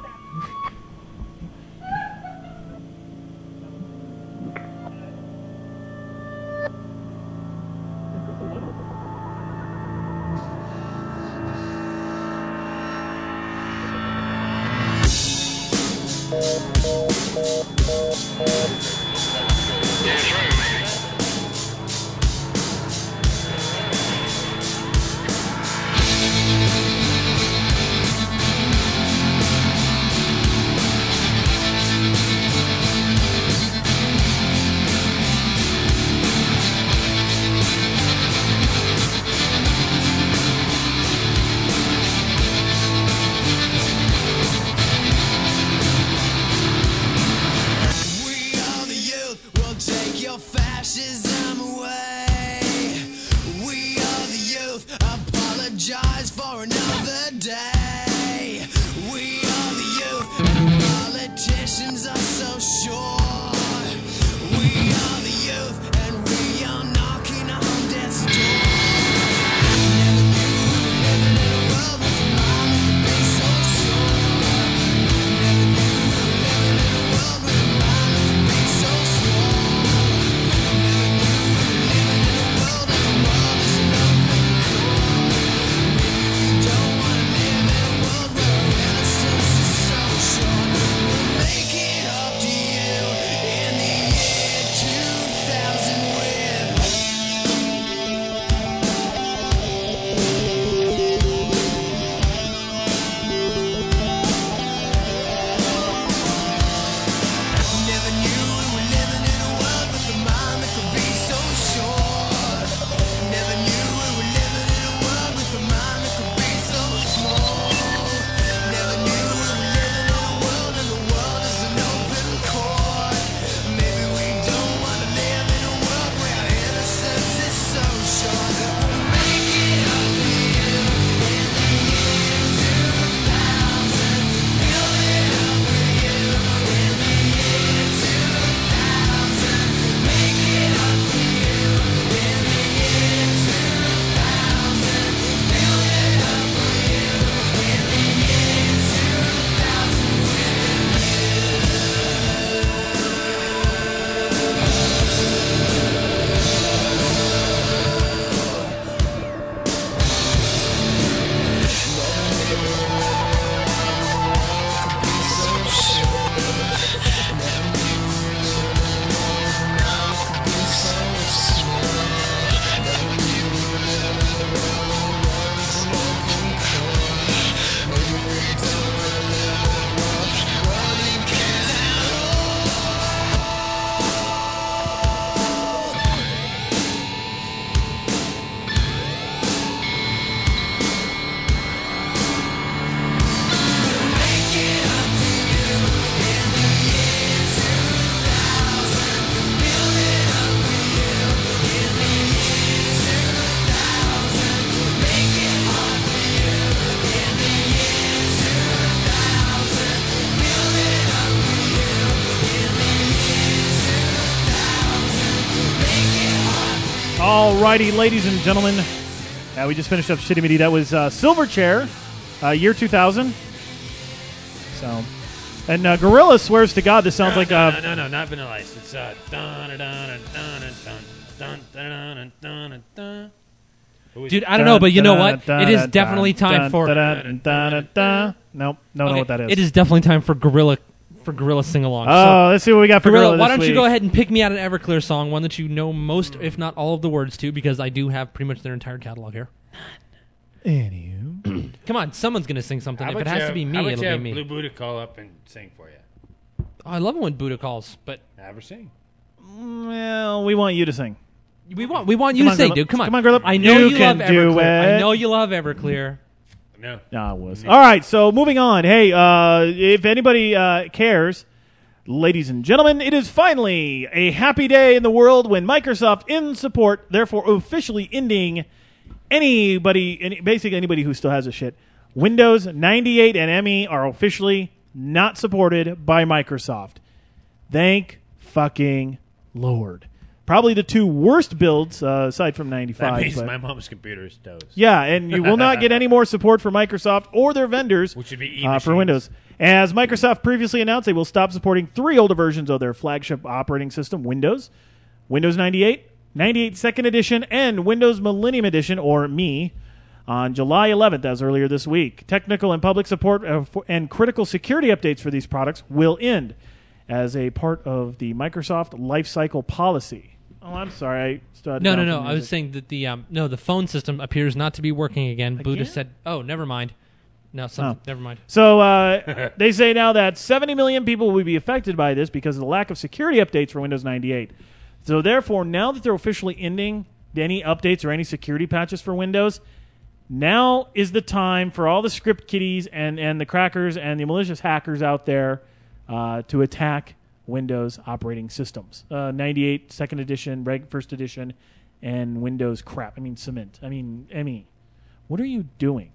Alrighty, ladies and gentlemen. We just finished up Shitty Mitty. That was Silverchair, year 2000. So, and Gorilla swears to God this sounds like no, not Vanilla Ice. It's Dude, I don't know, but you know what? It is definitely time for. Nope, know what that is. It is definitely time for Gorilla sing along. Oh, let's see what we got for Gorilla. Why don't this you week. go ahead and pick me out an Everclear song, one that you know most, if not all, of the words to, because I do have pretty much their entire catalog here. Anywho. Come on, someone's gonna sing something. If it has to be me, it'll be me. Blue Buddha call up and sing for you. Oh, I love it when Buddha calls, but have her sing. Well, we want you to sing. We want you to sing, dude. Come on, Gorilla. I know you can love do Everclear. it. I know you love Everclear. No. It was. All right, so moving on. Hey, if anybody cares, ladies and gentlemen, it is finally a happy day in the world when Microsoft, in support, therefore officially ending basically anybody who still has a shit. Windows 98 and ME are officially not supported by Microsoft. Thank fucking Lord. Probably the two worst builds, aside from 95. That means my mom's computer is toast. Yeah, and you will not get any more support for Microsoft or their vendors Which would be for Windows. As Microsoft previously announced, they will stop supporting 3 older versions of their flagship operating system, Windows 98, 98 Second Edition, and Windows Millennium Edition, or ME, on July 11th, as earlier this week. Technical and public support and critical security updates for these products will end as a part of the Microsoft lifecycle policy. Oh, I'm sorry. No. I was saying that the phone system appears not to be working again. Buddha said, "Oh, never mind." Never mind. So they say now that 70 million people will be affected by this because of the lack of security updates for Windows 98. So therefore, now that they're officially ending any updates or any security patches for Windows, now is the time for all the script kiddies and the crackers and the malicious hackers out there to attack Windows operating systems. 98 Second Edition, First Edition, and Windows crap. ME. What are you doing?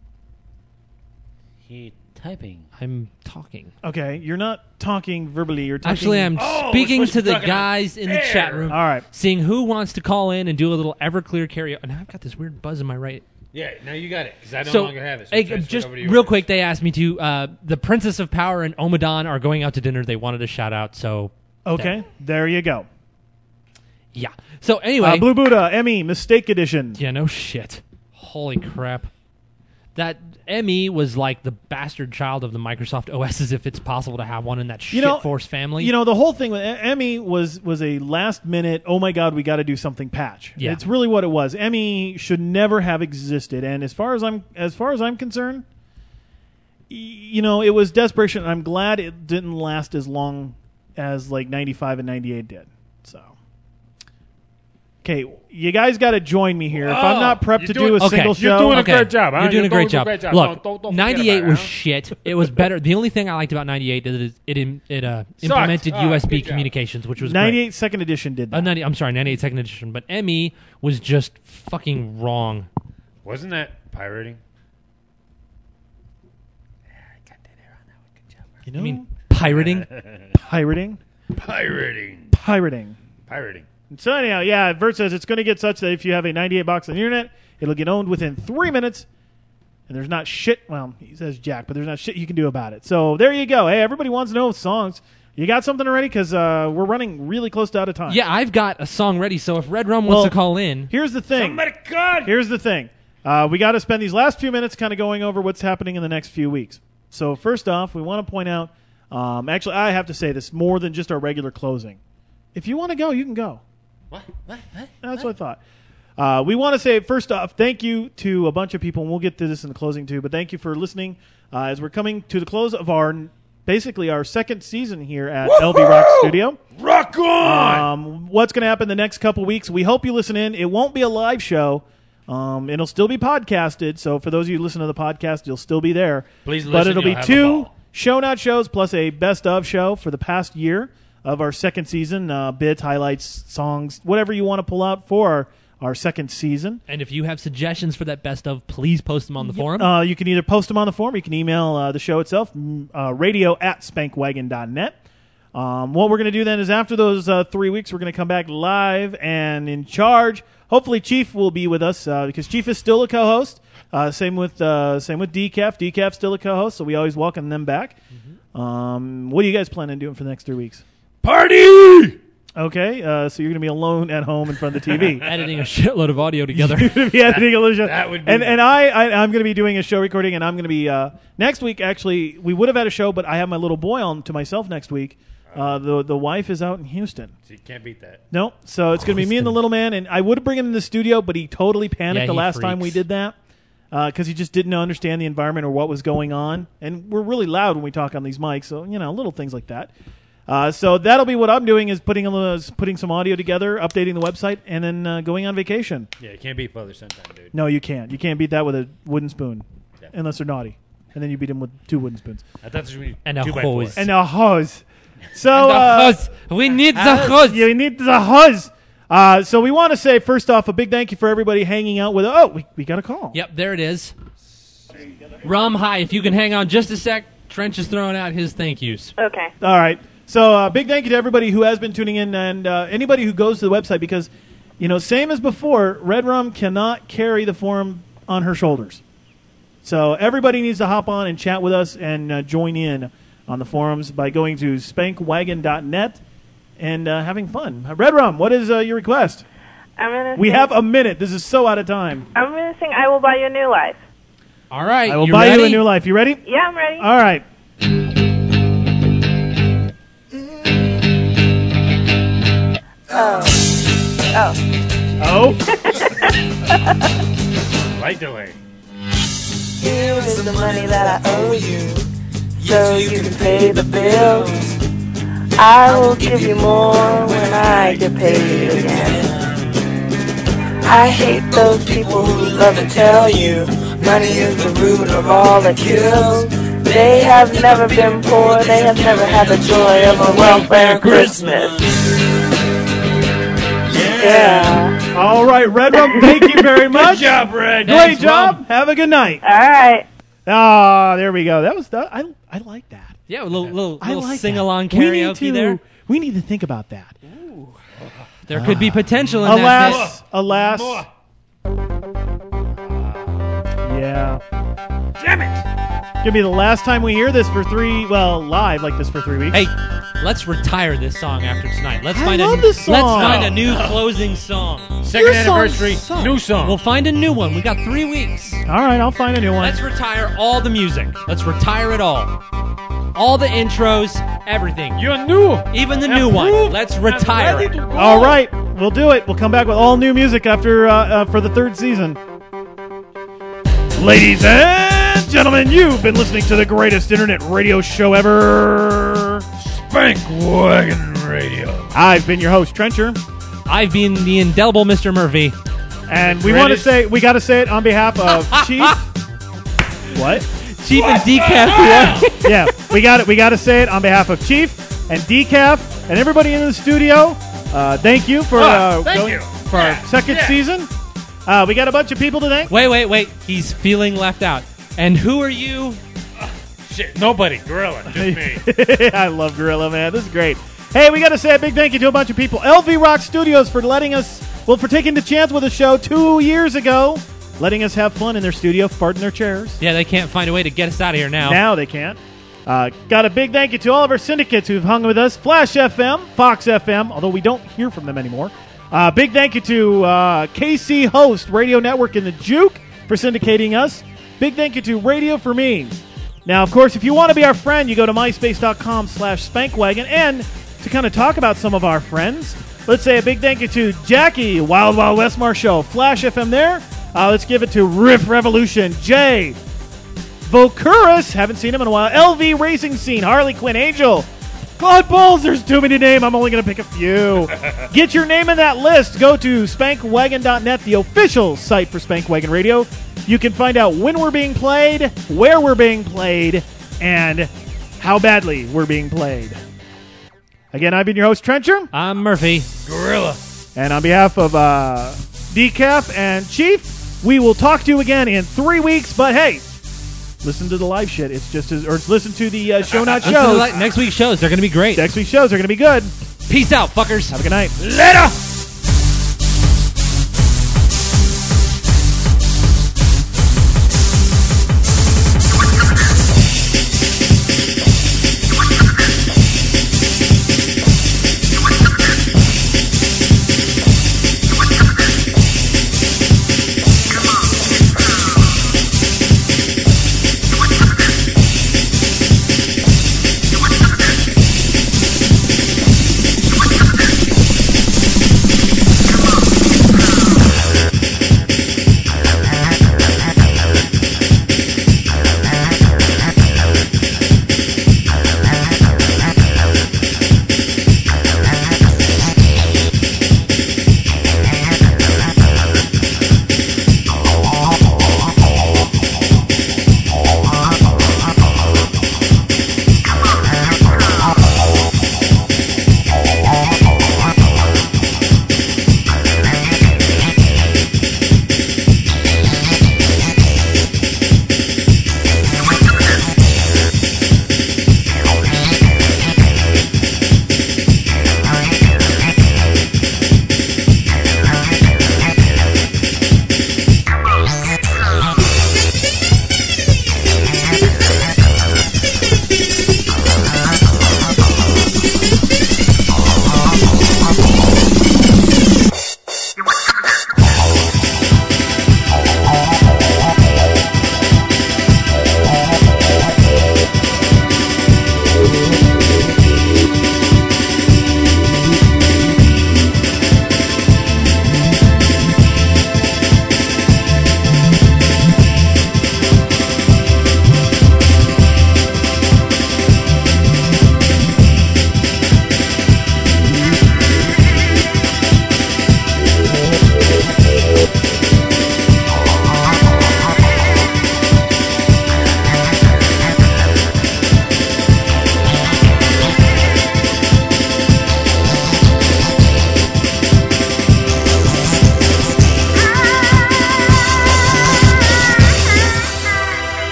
He typing. I'm talking. Okay, you're not talking verbally. You're talking. Actually, I'm speaking to the guys in the chat room. All right. Seeing who wants to call in and do a little Everclear karaoke. Now I've got this weird buzz in my right. Yeah, now you got it, because I no longer have it. So just real quick, they asked me to. The Princess of Power and Omadon are going out to dinner. They wanted a shout out, so. Okay, there you go. Yeah. So anyway. Blue Buddha, ME, Mistake Edition. Yeah, no shit. Holy crap. That ME was like the bastard child of the Microsoft OSs, if it's possible to have one in that shit-force family. You know, the whole thing with ME was a last-minute, oh my God, we got to do something patch. Yeah. It's really what it was. ME should never have existed, and as far as I'm concerned, it was desperation. I'm glad it didn't last as long as like 95 and 98 did. So. Okay, you guys got to join me here. If I'm not prepped to do a single show... You're doing a great job. You're doing a great job. Look, don't 98 was shit. It was better. The only thing I liked about 98 is it implemented USB communications, which was 98 great. Second Edition did that. 98 Second Edition. But ME was just fucking wrong. Wasn't that pirating? You know? I mean, pirating? Pirating? Pirating. So anyhow, yeah, Vert says it's going to get such that if you have a 98 box on the internet, it'll get owned within 3 minutes, and there's not shit, well, he says Jack, but there's not shit you can do about it. So there you go. Hey, everybody wants to know songs. You got something already? Because we're running really close to out of time. Yeah, I've got a song ready, so if Red Rum wants to call in... Here's the thing. Somebody God! Here's the thing. We got to spend these last few minutes kind of going over what's happening in the next few weeks. So first off, we want to point out, actually, I have to say this more than just our regular closing. If you want to go, you can go. What? That's what I thought. We want to say, first off, thank you to a bunch of people, and we'll get to this in the closing too, but thank you for listening as we're coming to the close of our second season here at LB Rock Studio. Rock on! What's going to happen the next couple weeks? We hope you listen in. It won't be a live show. It'll still be podcasted, so for those of you who listen to the podcast, you'll still be there. Please listen. But it'll be 2 show not shows plus a best of show for the past year of our second season, bits, highlights, songs, whatever you want to pull out for our second season. And if you have suggestions for that best of, please post them on the forum. You can either post them on the forum, you can email the show itself, radio@spankwagon.net. What we're going to do then is after those 3 weeks, we're going to come back live and in charge. Hopefully, Chief will be with us because Chief is still a co-host. Same with Decaf. Decaf's still a co-host, so we always welcome them back. What do you guys plan on doing for the next 3 weeks? Party! Okay, so you're going to be alone at home in front of the TV. Editing a shitload of audio together. You're going to be editing a little show. That would be and I'm going to be doing a show recording, and I'm going to be next week. Actually, we would have had a show, but I have my little boy on to myself next week. The wife is out in Houston. So you can't beat that. No, so it's going to be me and the little man, and I would have bring him in the studio, but he totally panicked the last time we did that because he just didn't understand the environment or what was going on. And we're really loud when we talk on these mics, so little things like that. So that'll be what I'm doing is putting some audio together, updating the website, and then going on vacation. Yeah, you can't beat father-son time, dude. No, you can't. You can't beat that with a wooden spoon, unless they're naughty, and then you beat them with 2 wooden spoons. I thought this would be And a 2x4. hose. And a hose. So And the hose. We need the hose. You need the hose. So we want to say first off a big thank you for everybody hanging out with us. Oh, we got a call. Yep, there it is. Rum, hi. If you can hang on just a sec, Trench is throwing out his thank yous. Okay. All right. So big thank you to everybody who has been tuning in and anybody who goes to the website because, same as before, Red Rum cannot carry the forum on her shoulders. So everybody needs to hop on and chat with us and join in on the forums by going to spankwagon.net and having fun. Red Rum, what is your request? We have a minute. This is so out of time. I'm going to sing I Will Buy You a New Life. All right. I will buy you a new life. You ready? Yeah, I'm ready. All right. Oh. Light delay. Here is the money that I owe you, so you can pay the bills. I will give you more when I get paid again. I hate those people who love to tell you money is the root of all that kills. They have never been poor, they have never had the joy of a welfare Christmas. Yeah. All right, Red Rum, thank you very much. Good job, Red. Great Thanks, job. Rum. Have a good night. All right. There we go. That was I like that. Yeah, a little I like sing-along that. karaoke there. We need to think about that. There could be potential in that. Alas. Yeah. Damn it. Gonna be the last time we hear this for live like this for 3 weeks. Hey, let's retire this song after tonight. Let's find love this song. Let's find a new closing song. Second anniversary, new song. We'll find a new one. We got 3 weeks. All right, I'll find a new one. Let's retire all the music. Let's retire it all. All the intros, everything. You're new. Even the new one. Let's retire it. All right, we'll do it. We'll come back with all new music after for the 3rd season. Ladies and gentlemen, you've been listening to the greatest internet radio show ever, Spank Wagon Radio. I've been your host, Trencher. I've been the indelible Mr. Murphy. And we got to say it on behalf of Chief. What? Chief and Decaf. Yeah, we got to say it on behalf of Chief and Decaf and everybody in the studio. Thank you for going for our 2nd season. We got a bunch of people to thank. Wait. He's feeling left out. And who are you? Shit, nobody. Gorilla, just me. I love Gorilla, man. This is great. Hey, we got to say a big thank you to a bunch of people. LV Rock Studios for for taking the chance with the show 2 years ago, letting us have fun in their studio, fart in their chairs. Yeah, they can't find a way to get us out of here now. Now they can't. Got a big thank you to all of our syndicates who've hung with us. Flash FM, Fox FM, although we don't hear from them anymore. Big thank you to KC Host Radio Network and the Juke for syndicating us. Big thank you to Radio for Me. Now, of course, if you want to be our friend, you go to myspace.com/spankwagon. And to kind of talk about some of our friends, let's say a big thank you to Jackie, Wild Wild Westmar Show, Flash FM there. Let's give it to Riff Revolution, Jay, Vokurus, haven't seen him in a while, LV Racing Scene, Harley Quinn, Angel, God balls, there's too many names. I'm only going to pick a few. Get your name in that list. Go to spankwagon.net, the official site for Spank Wagon Radio. You can find out when we're being played, where we're being played, and how badly we're being played. Again, I've been your host, Trencher. I'm Murphy. Gorilla. And on behalf of Decaf and Chief, we will talk to you again in 3 weeks. But hey, listen to the live shit. It's just as, or listen to the show not Listen to shows. next week's shows. They're going to be great. Next week's shows are going to be good. Peace out, fuckers. Have a good night. Later.